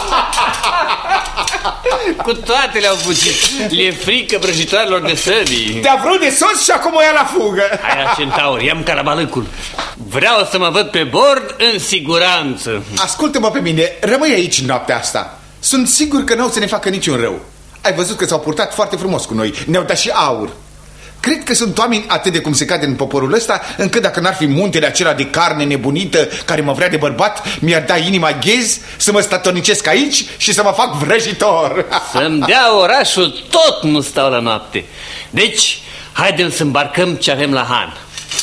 Cu toate le-au fugit. Le-e frică vrăjitoarelor de săbii. Te-a vrut de sos și acum o ia la fugă. Hai la centaur, ia-mi carabalâcul. Vreau să mă văd pe bord în siguranță. Ascultă-mă pe mine, rămâi aici noaptea asta. Sunt sigur că n-au să ne facă niciun rău. Ai văzut că s-au purtat foarte frumos cu noi. Ne-au dat și aur. Cred că sunt oameni atât de cum se cade în poporul ăsta, încât dacă n-ar fi muntele acela de carne nebunită care mă vrea de bărbat, mi-ar da inima ghez să mă statornicesc aici și să mă fac vrăjitor. Să-mi dea orașul, tot nu stau la noapte. Deci, haidem să îmbarcăm ce avem la Han.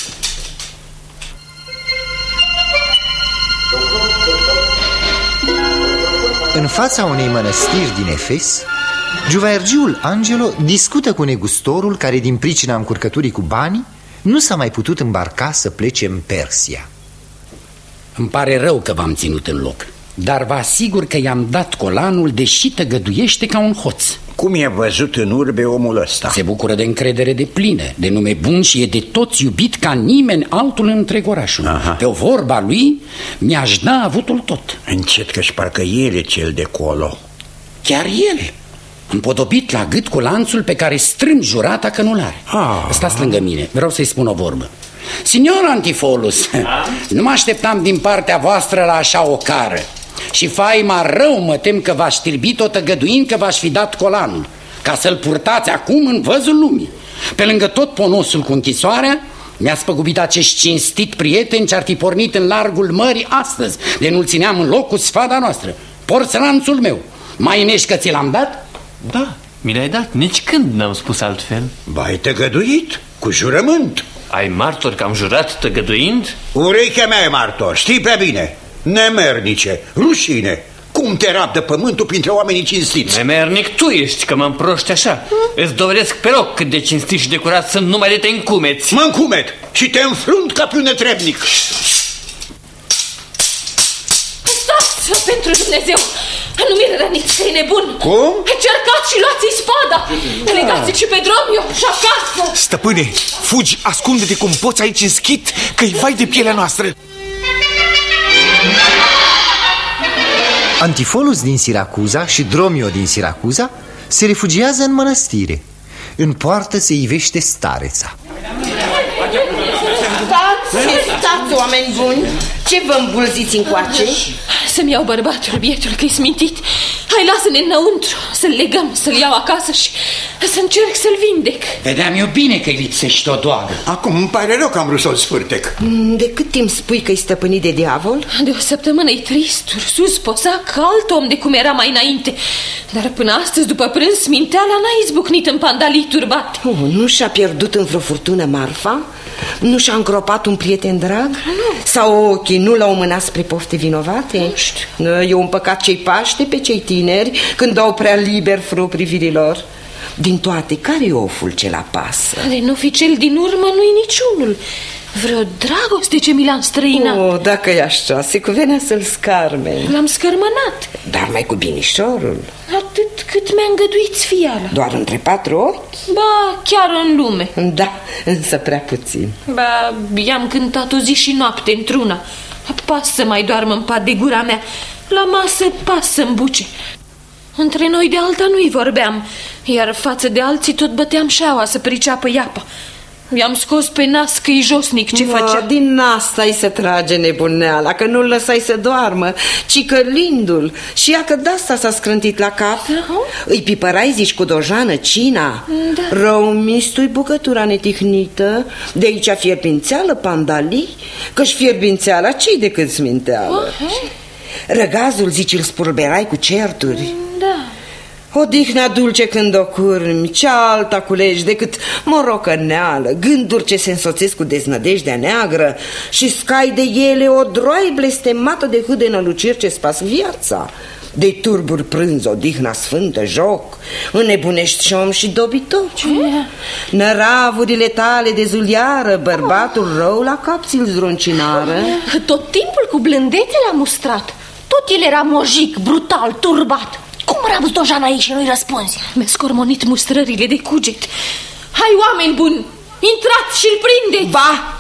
În fața unei mănăstiri din Efes, Juvaergiul Angelo discută cu negustorul care, din pricina încurcăturii cu banii, nu s-a mai putut îmbarca să plece în Persia. Îmi pare rău că v-am ținut în loc, dar vă asigur că i-am dat colanul, deși tăgăduiește ca un hoț. Cum e văzut în urbe omul ăsta? Se bucură de încredere deplină, de nume bun și e de toți iubit ca nimeni altul în întreg orașul. Aha. Pe o vorba lui mi-aș da avutul tot. Încet că-și parcă el e cel de colo. Chiar el, împodobit la gât cu lanțul pe care strâng jurata că nu-l are. Stați lângă mine, vreau să-i spun o vorbă. Signor Antifolus, nu mă așteptam din partea voastră la așa o cară. Și faima rău mă tem că v-aș știrbi tot tăgăduind că v-aș fi dat colanul, ca să-l purtați acum în văzul lumii. Pe lângă tot ponosul cu închisoarea, mi-a spăgubit acești cinstit prieteni ce ar fi pornit în largul mării astăzi, de nu-l țineam în loc cu sfada noastră. Porți ranțul meu. Mai nești că ți l-am dat? Da, mi l-ai dat. Nici când n-am spus altfel. Ba, ai tăgăduit, cu jurământ. Ai martor că am jurat tăgăduind? Urechea mea e martor, știi prea bine. Nemernice, rușine. Cum te rabdă pământul printre oamenii cinstiți? Nemernic tu ești, că mă împroști așa. Îți dovedesc pe loc cât de cinstit și de curat sunt numai de te încumeți. Mă încumet și te înfrunt ca pe un netrebnic. Stați, pentru Dumnezeu! Nu mi-e răniți că e nebun. Cum? Cercați și luați-i spada. Legați-i și pe Dromio și acasă. Stăpâne, fugi, ascunde-te cum poți aici în schit, că-i vai de pielea noastră. Antifolus din Siracuza și Dromio din Siracuza se refugiază în mănăstire. În poartă se ivește stareța. Stați, oameni buni! Ce vă îmbulziți încoace? Să-mi iau bărbatul, bietul, că-i smintit. Hai, lasă-ne înăuntru, să-l legăm, să-l iau acasă și să încerc să-l vindec. Vedeam eu bine că-i lipsești o doară. Acum îmi pare rău că am vrut să-l sfârtec. De cât timp spui că-i stăpânit de diavol? De o săptămână e trist, sus, posac, ca alt om de cum era mai înainte. Dar până astăzi, după prânz, sminteala n-a izbucnit în pandalii turbate. Nu și-a pierdut în vreo furtună marfa? Nu și-a îngropat un prieten drag? Nu. Sau ochii nu l-au mânat spre pofte vinovate? Nu știu. E un păcat ce-i paște pe cei tineri când dau prea liber frâu privirilor. Din toate, care e oful ce la pasă? De nu fi cel din urmă, nu-i niciunul. Vreo dragoste ce mi l-a înstrăinat. Dacă e așa, se cuvenea să-l scarme. L-am scărmănat. Dar mai cu binișorul. Atât cât mi-a îngăduit fiala. Doar între 4 ochi? Ba, chiar în lume. Da, însă prea puțin. Ba, i-am cântat o zi și noapte într-una. Pas să mai doarmă în pat de gura mea. La masă pas să-mi buce. Între noi de alta nu-i vorbeam, iar față de alții tot băteam șaua să priceapă iapa. I-am scos pe nas că-i josnic ce făcea. Din asta-i se trage nebuneala, că nu-l lăsai să doarmă, ci că lindul. Și ea că de-asta s-a scrântit la cap. Îi pipărai, zici, cu dojană, cina. Da. Rău mistui bucătura netihnită. De aici fierbințeală, pandalii. Că-și fierbințeala ce-i decât sminteală? Răgazul, zici, îl spulberai cu certuri. Da. Odihna dulce când o curmi, ce alta culegi decât morocăneală, gânduri ce se însoțesc cu deznădejdea neagră și scai de ele o droaie blestemată de hâde năluciri ce spas viața. De turburi prânz, odihna sfântă, joc, înnebunești și om și dobitor. Năravurile tale de zuliară, bărbatul rău la cap ți-l zdruncinară. Tot timpul cu blândețe l-a mustrat. Tot el era mojic, brutal, turbat. Cum rabzi dojana ei și nu-i răspunzi? Mi-a scormonit mustrările de cuget. Hai, oameni buni, intrați și-l prindeți. Ba,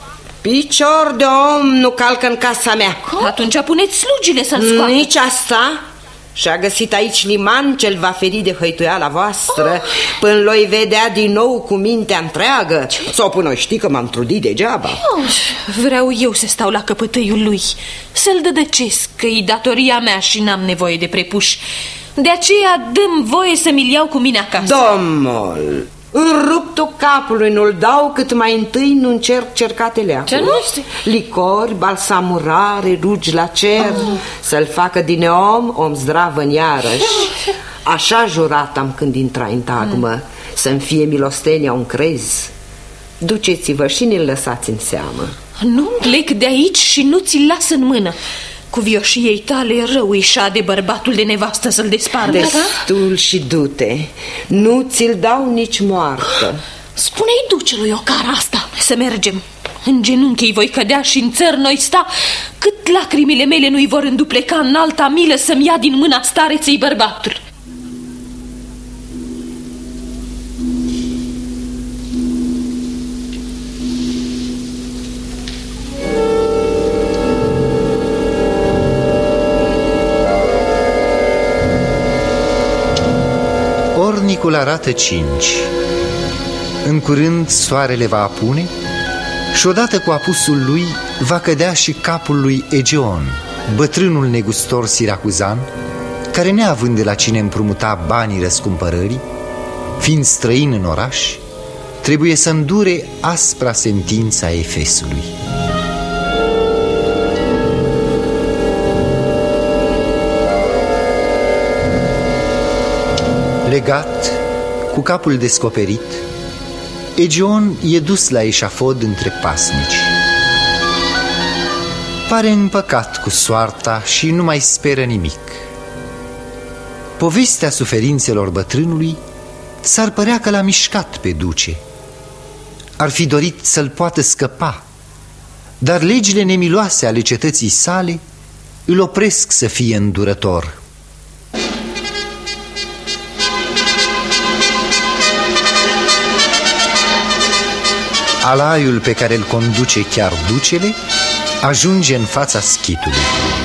picior de om nu calcă în casa mea. Atunci puneți slugile să-l scoată. Nici asta. Și-a găsit aici liman ce-l va feri de hăituiala voastră până l-o-i vedea din nou cu mintea întreagă. Sau până știi că m-am trudit degeaba. Vreau eu să stau la căpătăiul lui, să-l dădăcesc, că-i datoria mea și n-am nevoie de prepuși. De aceea dăm voie să mi-l iau cu mine acasă. Domnul, în ruptul capului nu-l dau cât mai întâi nu încerc cercatele Ce nu știu? Licori, balsamurare, rugi la cer, să-l facă din om zdravă în iarăși. Așa jurat am când intra în tagmă, să-mi fie milostenia un crez. Duceți-vă și ne-l lăsați în seamă. Nu plec de aici și nu ți-l las în mână. Cu vioșiei tale rău îi șade bărbatul de nevastă să-l despartă. Destul și du-te. Nu ți-l dau nici moartă. Spune-i ducelui o cara asta. Să mergem. În genunchi voi cădea și în țări noi sta, cât lacrimile mele nu-i vor îndupleca în alta milă să-mi ia din mâna stareței bărbatul. Ornicul arată 5. În curând soarele va apune și odată cu apusul lui va cădea și capul lui Egeon, bătrânul negustor siracuzan, care neavând de la cine împrumuta banii răscumpărării, fiind străin în oraș, trebuie să îndure aspra sentința Efesului. Legat, cu capul descoperit, Egeon e dus la eșafod între pasnici. Pare împăcat cu soarta și nu mai speră nimic. Povestea suferințelor bătrânului s-ar părea că l-a mișcat pe duce. Ar fi dorit să-l poată scăpa, dar legile nemiloase ale cetății sale îl opresc să fie îndurător. Alaiul pe care îl conduce chiar ducele ajunge în fața schitului.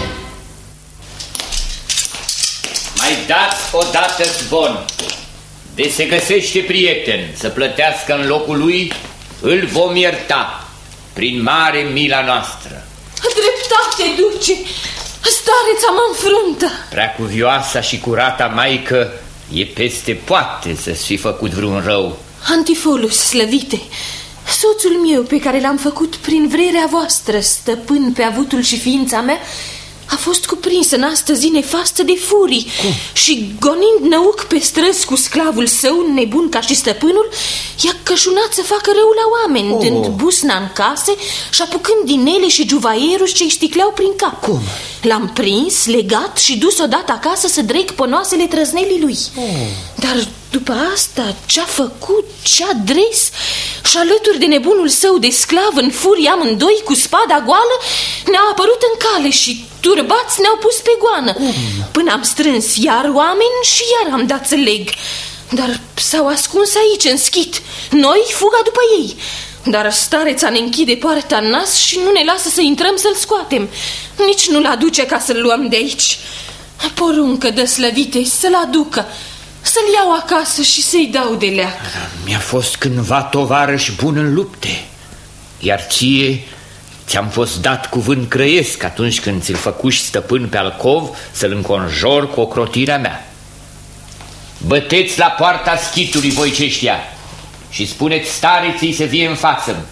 Mai dați odată zvon. De se găsește prieten să plătească în locul lui, îl vom ierta prin mare mila noastră. Dreptate, duce, stareța mă înfruntă. Preacuvioasa și curata maică e peste poate să-ți fi făcut vreun rău. Antifolus, slăvite, soțul meu pe care l-am făcut prin vrerea voastră stăpân pe avutul și ființa mea a fost cuprins în astă zi nefastă de furii. Și gonind năuc pe străzi cu sclavul său, nebun ca și stăpânul, i-a cășunat să facă rău la oameni, dând busna în case și apucând din ele și juvaieruri ce-i sticleau prin cap. L-am prins, legat și dus odată acasă să dreg pănoasele trăznelii lui. Dar după asta ce-a făcut, ce-a dres, și alături de nebunul său de sclav în furie amândoi cu spada goală, ne-au apărut în cale și turbați ne-au pus pe goană. Până am strâns iar oameni și iar am dat să leg. Dar s-au ascuns aici în schit, noi fuga după ei. Dar stareța ne închide poarta în nas și nu ne lasă să intrăm să-l scoatem. Nici nu-l aduce ca să-l luăm de aici. Poruncă dă, slăvite, să-l aducă, să-l iau acasă și să-i dau de leac. Mi-a fost cândva tovarăș bun în lupte, iar ție ți-am fost dat cuvânt crăiesc atunci când ți-l făcuși stăpân pe alcov să-l înconjor cu ocrotirea mea. Băteți la poarta schitului, voi ceștia, și spuneți stareții să vie în față.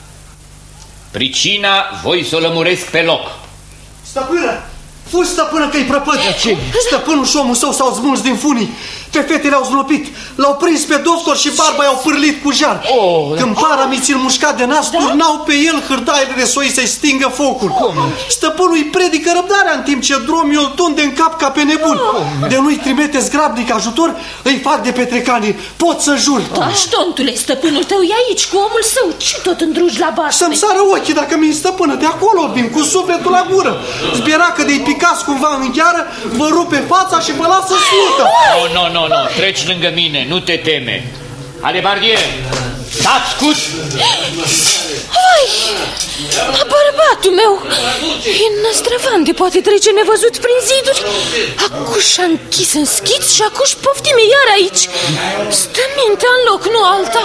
Pricina voi să o lămuresc pe loc. Stăpână! Fugi, stăpână, că-i prăpăd! Stăpânul și omul său s-au smuls din funii, pe fetele au zlopit, l-au prins pe doctor și barba i-au pârlit cu jar. Când paramiții îl mușca de nas, turnau pe el hârtaiele de soi să-i stingă focul. Stăpânul îi predică răbdarea în timp ce Dromio îl tunde în cap ca pe nebun. De nu-i trimite zgrabnic ajutor, îi fac de petrecanie, pot să jur. Aștontule, stăpânul tău e aici cu omul său, ce tot îndrugi la basme? Să-mi sară ochii dacă mi-i stăpână, de acolo vin, cu sufletul la gură. Zbiera că de-i picați cumva în gheară, vă rupe fața și vă lasă slută. Nu, treci lângă mine, nu te teme. Alebardier, stați scut! Hai, bărbatul meu e năzdrăvan de poate trece nevăzut prin ziduri. Acuși și-a închis în schit și acuși poftime iar aici. Stă mintea în loc, nu alta.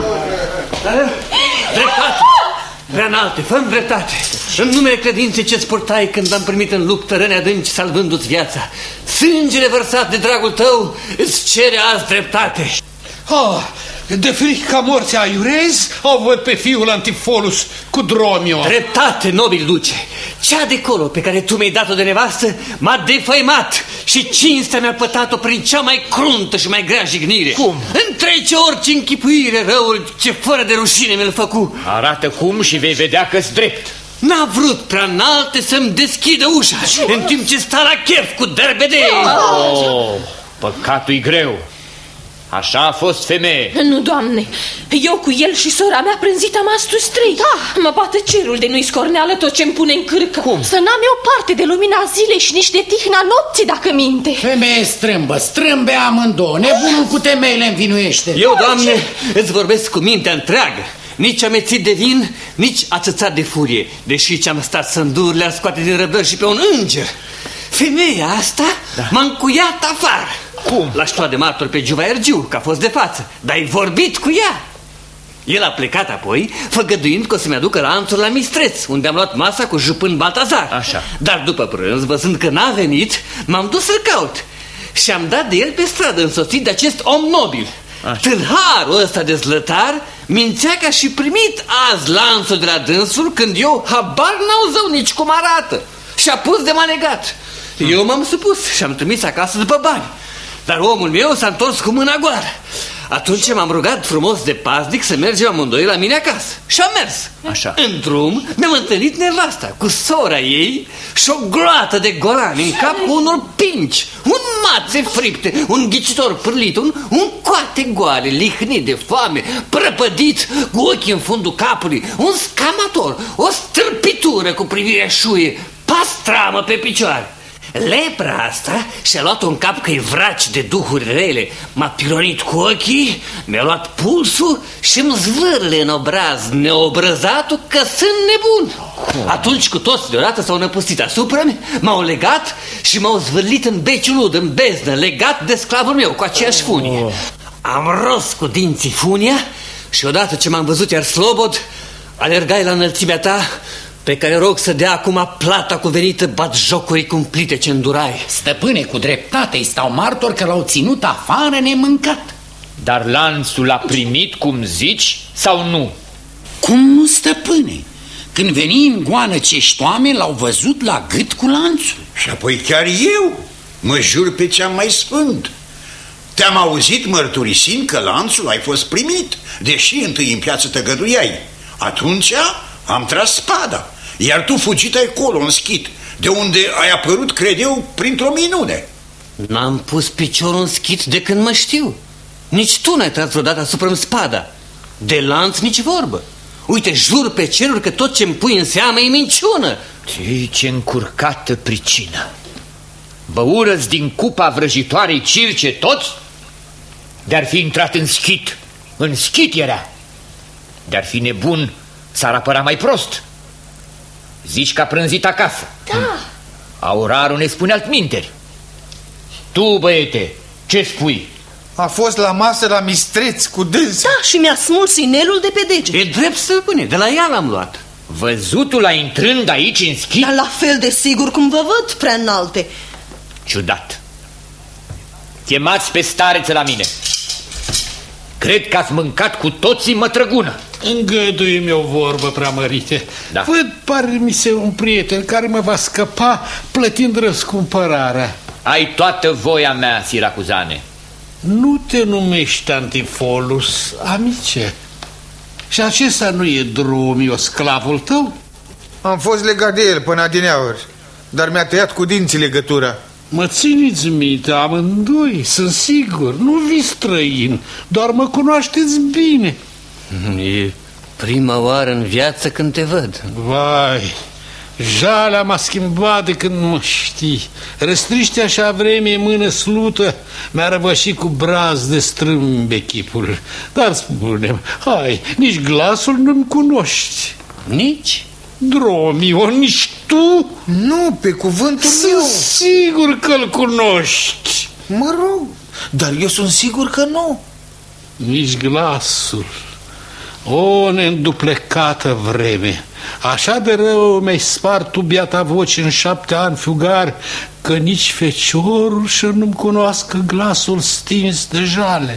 Dreptate! Prea înalte, fă-mi dreptate. În numele credinței ce-ți purtai când am primit în luptă răni adânci salvându-ți viața, sângele vărsat de dragul tău îți cere azi dreptate. De frică ca morții aiurezi, o văd pe fiul Antifolus cu Dromio. Dreptate, nobil duce. Cea de colo pe care tu mi-ai dat-o de nevastă m-a defăimat și cinstea mi-a pătat-o prin cea mai cruntă și mai grea jignire. Cum? Întrece orice închipuire răul ce fără de rușine mi-l făcu. Arată cum și vei vedea că-s drept. N-a vrut prea înalte să-mi deschidă ușa în timp ce sta la chef cu derbedei. Păcatul-i greu. Așa a fost femeie. Nu, Doamne, eu cu el și sora mea prânzit am astăzi 3. Mă bate cerul de nu-i scorneală tot ce-mi pune în cârcă. Să n-am eu parte de lumina zilei și nici de tihna nopții dacă minte. Femeie strâmbe amândouă, nebunul cu temeile învinuiește. Eu, Doamne, îți vorbesc cu mintea întreagă. Nici amețit de vin, nici ațățat de furie, deși ce-am stat să îndur le-ar scoate din răbdări și pe un înger. Femeia asta m-a încuiat afară. Cum? L-aș lua de martor pe Giuvaergiu, că a fost de față, dar ai vorbit cu ea. El a plecat apoi, făgăduind că o să-mi aducă lanțuri la Mistreț, unde am luat masa cu jupân Baltazar. Așa. Dar după prânz, văzând că n-a venit, m-am dus să-l caut și am dat de el pe stradă, însoțit de acest om nobil. Tâlharul ăsta de zlătar mințea că și primit azi lanțul de la dânsul, când eu habar n-au zău nici cum arată. Și-a pus de manegat. Eu m-am supus și am trimis acasă după bani. Dar omul meu s-a întors cu mâna goală. Atunci m-am rugat frumos de paznic să mergem amândoi la mine acasă. Și am mers. Așa. În drum mi-am întâlnit nevasta cu sora ei și o gloată de golani în cap cu unul pinci, un mațe fripte, un ghicitor pârlit, un coate goale, lihnit de foame, prăpădit, cu ochii în fundul capului, un scamator, o stâlpitură cu privirea șuie, pastramă pe picioare. Lepra asta și-a luat un cap că-i vraci de duhuri rele. M-a pironit cu ochii, mi-a luat pulsul și îmi zvârle în obraz neobrăzatul că sunt nebun. Atunci cu toți deodată s-au năpustit asupra-mi, m-au legat și m-au zvârlit în beciul ud, în beznă, legat de sclavul meu cu aceeași funie. Am ros cu dinții funia și odată ce m-am văzut iar slobod, alergai la înălțimea ta, pe care rog să dea acum plata cuvenită batjocurii cumplite ce îndurai. Stăpâne, cu dreptate îi stau martori că l-au ținut afară nemâncat. Dar lanțul l-a primit, cum zici, sau nu? Cum nu, stăpâne? Când veni în goană cești oameni, l-au văzut la gât cu lanțul. Și apoi chiar eu mă jur pe ce-am mai sfânt. Te-am auzit mărturisind că lanțul ai fost primit, deși întâi în piață tăgăduiai. Atunci am tras spada, iar tu fugit ai colo în Schit, de unde ai apărut, cred eu, printr-o minune. N-am pus piciorul în Schit de când mă știu. Nici tu n-ai tras vreodată asupra-mi spada. De lanț nici vorbă. Uite, jur pe ceruri că tot ce-mi pui în seamă e minciună. Ce încurcată pricină! Băură-ți din cupa vrăjitoarei Circe toți? De-ar fi intrat în Schit. În Schit era. De-ar fi nebun, s-ar apăra mai prost. Zici că a prânzit acasă. Da. Aurarul ne spune altminteri. Tu, băiete, ce spui? A fost la masă la Mistreț cu dânsa. Da, și mi-a smuls inelul de pe dege. E drept, stăpâne, de la ea l-am luat. Văzutul la intrând aici în Schit? Dar la fel de sigur cum vă văd, prea înalte. Ciudat. Chemați pe stareță la mine. Cred că ați mâncat cu toții mătrăgună. Îngădui-mi o vorbă, preamărite. Da. Văd, pare mi se un prieten care mă va scăpa plătind răscumpărarea. Ai toată voia mea, siracuzane. Nu te numești Antifolus, amice. Și acesta nu e Dromio, sclavul tău? Am fost legat de el până adineauri, dar mi-a tăiat cu dinții legătura. Mă țineți minte amândoi, sunt sigur, nu vi străin, doar mă cunoașteți bine. E prima oară în viață când te văd. Vai, jalea m-a schimbat de când mă știi. Răstriște așa vreme mână slută, mi-a răvășit cu braz de strâmbe chipul. Dar spune-mi, hai, nici glasul nu-mi cunoști. Nici? Dromio, nici tu? Nu, pe cuvântul meu. Sunt sigur că-l cunoști. Mă rog, dar eu sunt sigur că nu. Nici glasul. O neînduplecată vreme. Așa de rău mi-ai spart tu biata voce în 7 ani fugari, că nici feciorul și nu-mi cunoască glasul stins de jale.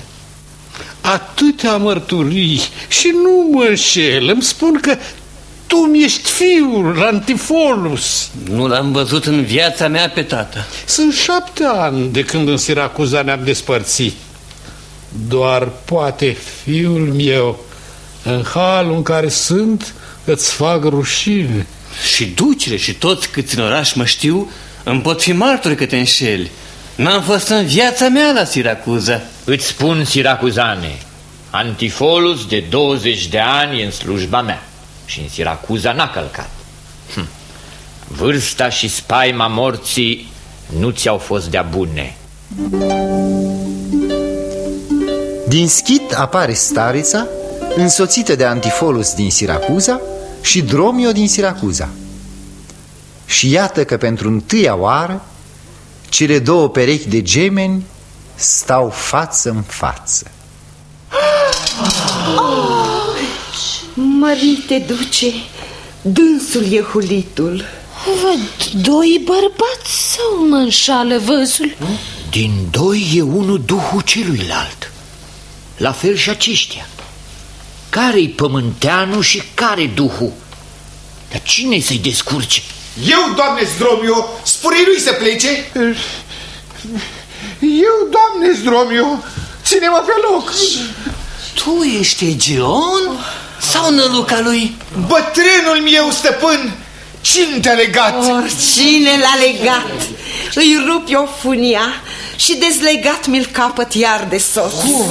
Atâtea mărturii și nu mă înșel. Îmi spun că tu mi-ești fiul, Antifolus. Nu l-am văzut în viața mea pe tată. Sunt 7 ani de când în Siracuza ne-am despărțit. Doar poate fiul meu, în halul în care sunt, îți fac rușine. Și ducele și toți câți în oraș mă știu îmi pot fi martori că te înșeli. N-am fost în viața mea la Siracuza. Îți spun, siracuzane, Antifolus de 20 de ani e în slujba mea și în Siracuza n-a călcat. Vârsta și spaima morții nu ți-au fost de-a bune. Din Schit apare Starița, însoțită de Antifolus din Siracuza și Dromio din Siracuza. Și iată că pentru întâia oară cele două perechi de gemeni stau față în față. Mărite duce, dânsul e hulitul. Văd doi bărbați sau mă înșală văzul? Din doi e unul duhul celuilalt. La fel și aceștia. Care-i pământeanul și care duhul? Dar cine să-i descurce? Eu, doamne Zdromio, spune lui să plece. Eu, doamne Zdromio, ține-mă pe loc. Tu ești Egeon sau năluca lui? Bătrânul meu, stăpân. Cine te-a legat? Oricine l-a legat. Îi rup eu funia și dezlegat mi-l capăt iar de soț.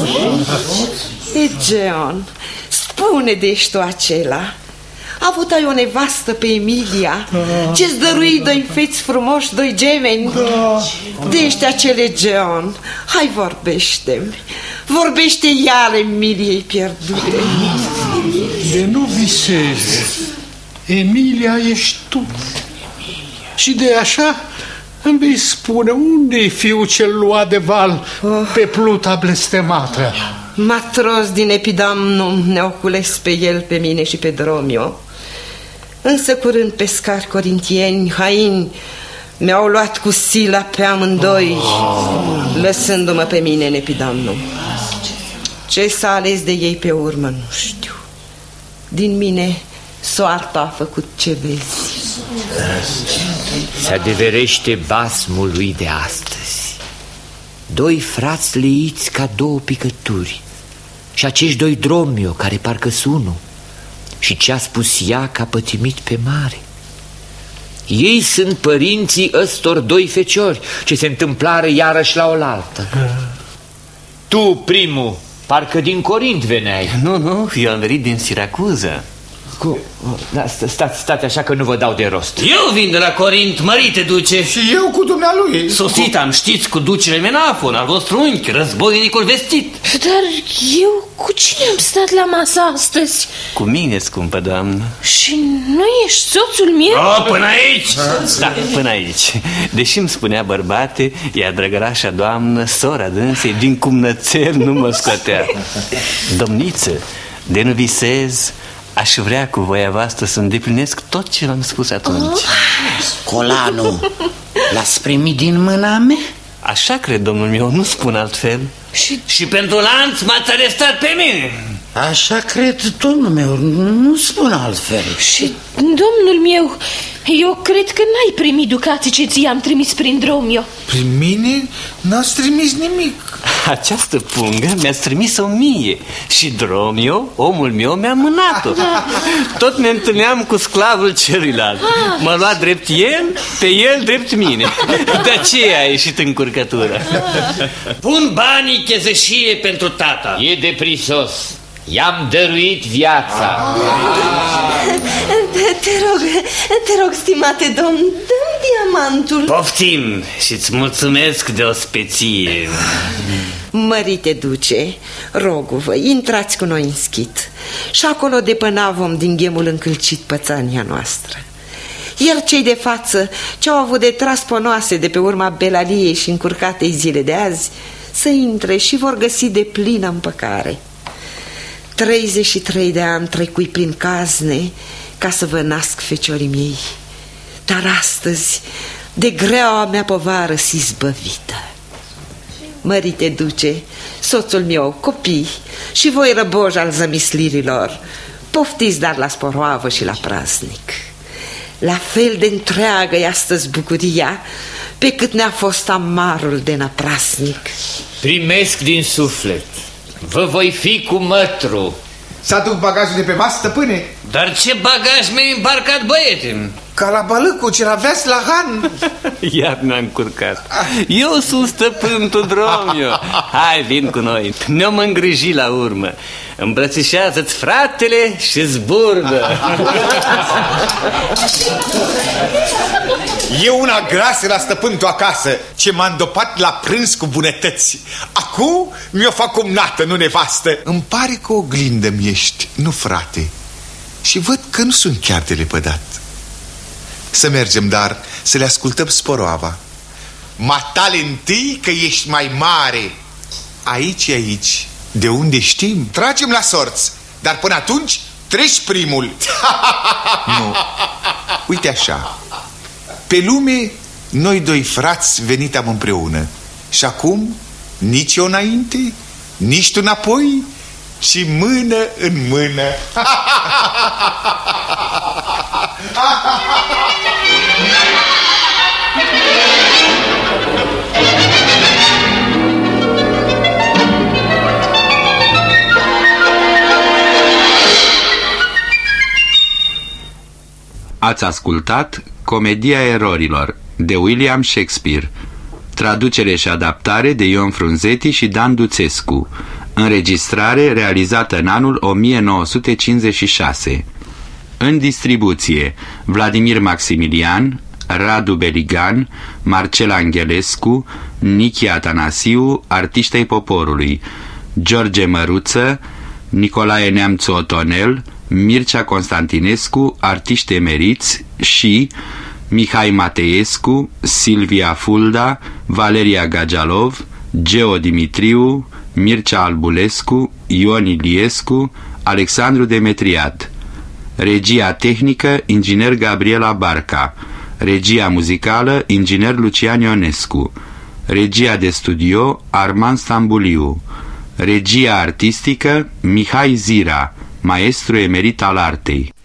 Egeon, spune de ești tu acela. A avut ai o nevastă pe Emilia, ce-ți dărui doi feți frumoși, doi gemeni. De ești acel Egeon. Hai, vorbește-mi. Vorbește iar Emiliei pierdute. De nu visezi. Emilia ești tu. Și de așa îmi vei spune unde-i fiul cel luat de val pe pluta blestemată. Matros din Epidamnum ne-au cules pe el, pe mine și pe Dromio. Însă curând pescari corintieni, haini, mi-au luat cu sila pe amândoi, lăsându-mă pe mine în Epidamnum. Ce s-a ales de ei pe urmă nu știu. Din mine soarta a făcut ce vezi. Se adeverește basmul lui de astăzi. Doi frați leiți ca două picături. Și acești doi Dromio care parcă-s unul. Și ce a spus ea că a pătimit pe mare. Ei sunt părinții ăstor doi feciori ce se întâmplară iarăși la oaltă. Tu, primul, parcă din Corint veneai. Nu, eu am venit din Siracuza. Da, stați așa că nu vă dau de rost. Eu vin de la Corint, mărite duce. Și eu cu dumnealui. Sosit am, știți, cu ducele Menafon, al vostru unchi, războinicul vestit. Dar eu cu cine am stat la masă astăzi? Cu mine, scumpă doamnă. Și nu ești soțul meu? Până aici? Da, până aici. Deși îmi spunea bărbate, ea drăgărașa doamnă, sora dânsei, din cumnățel nu mă scotea. Domniță, de nu visez, aș vrea cu voia voastră să îndeplinesc tot ce v-am spus atunci. Colanul l-ați primit din mâna mea? Așa cred, domnul meu, nu spun altfel. Și pentru lanț m-ați arestat pe mine. Așa cred, domnul meu, nu spun altfel. Și, domnul meu, eu cred că n-ai primit ducații ce ți-am trimis prin Dromio. Prin mine n-ați trimis nimic. Această pungă mi-ați trimis-o mie. Și Dromio, omul meu, mi-a mânat-o. Tot ne întâlneam cu sclavul celuilalt. Mă lua drept el, pe el drept mine. De aceea a ieșit încurcătura. Pun banii chezășie pentru tata. E de prisos. I-am dăruit viața. Te rog, stimate domn, dă-mi diamantul. Poftim și-ți mulțumesc de o speție. Mărite duce, rogu-vă, intrați cu noi în schit. Și acolo depăna vom din ghemul încălcit pățania noastră. Iar cei de față, ce-au avut de tras ponoase de pe urma belaliei și încurcatei zile de azi, să intre și vor găsi de plină împăcare. 33 de ani trecui prin cazne ca să vă nasc feciorii mei, dar astăzi de greaua mea povară si zbăvită. Mărite duce, soțul meu, copii și voi răboși al zămislirilor, poftiți dar la sporoavă și la praznic. La fel de întreagă e astăzi bucuria pe cât ne-a fost amarul de năprasnic. Primesc din suflet. Vă voi fi cu mătru. Să aduc bagajul de pe masă, stăpâne? Dar ce bagaj mi-ai îmbarcat, băiete? Ca la balâcul ce l-aveați la Han. Iar ne-am încurcat. Eu sunt stăpân, tu, Dromio. Hai, vin cu noi. Ne-am îngrijit la urmă. Îmbrățișează-ți fratele și zburdă. E una grasă la stăpân tu acasă, ce m-a îndopat la prânz cu bunătăți. Acum mi-o fac cum nată, nu nevastă. Îmi pare că oglindă-mi ești, nu frate. Și văd că nu sunt chiar de lepădat. Să mergem, dar să le ascultăm sporoava. Matale întâi că ești mai mare. Aici, de unde știm, tragem la sorți. Dar până atunci treci primul. Nu, uite așa. Pe lume, noi doi frați venitam împreună. Și acum, nici eu înainte, nici tu înapoi, ci mână în mână. Ați ascultat Comedia erorilor de William Shakespeare, traducere și adaptare de Ion Frunzeti și Dan Duțescu, înregistrare realizată în anul 1956. În distribuție: Vladimir Maximilian, Radu Beligan, Marcel Angelescu, Nichi Atanasiu, artiștii poporului, George Măruță, Nicolae Neamțu Otonel, Mircea Constantinescu, artiști emeriți, și Mihai Mateescu, Silvia Fulda, Valeria Gagialov, Geo Dimitriu, Mircea Albulescu, Ion Iliescu, Alexandru Demetriad. Regia tehnică, inginer Gabriela Barca. Regia muzicală, inginer Lucian Ionescu. Regia de studio, Arman Stambuliu. Regia artistică, Mihai Zira, maestru emerit al artei.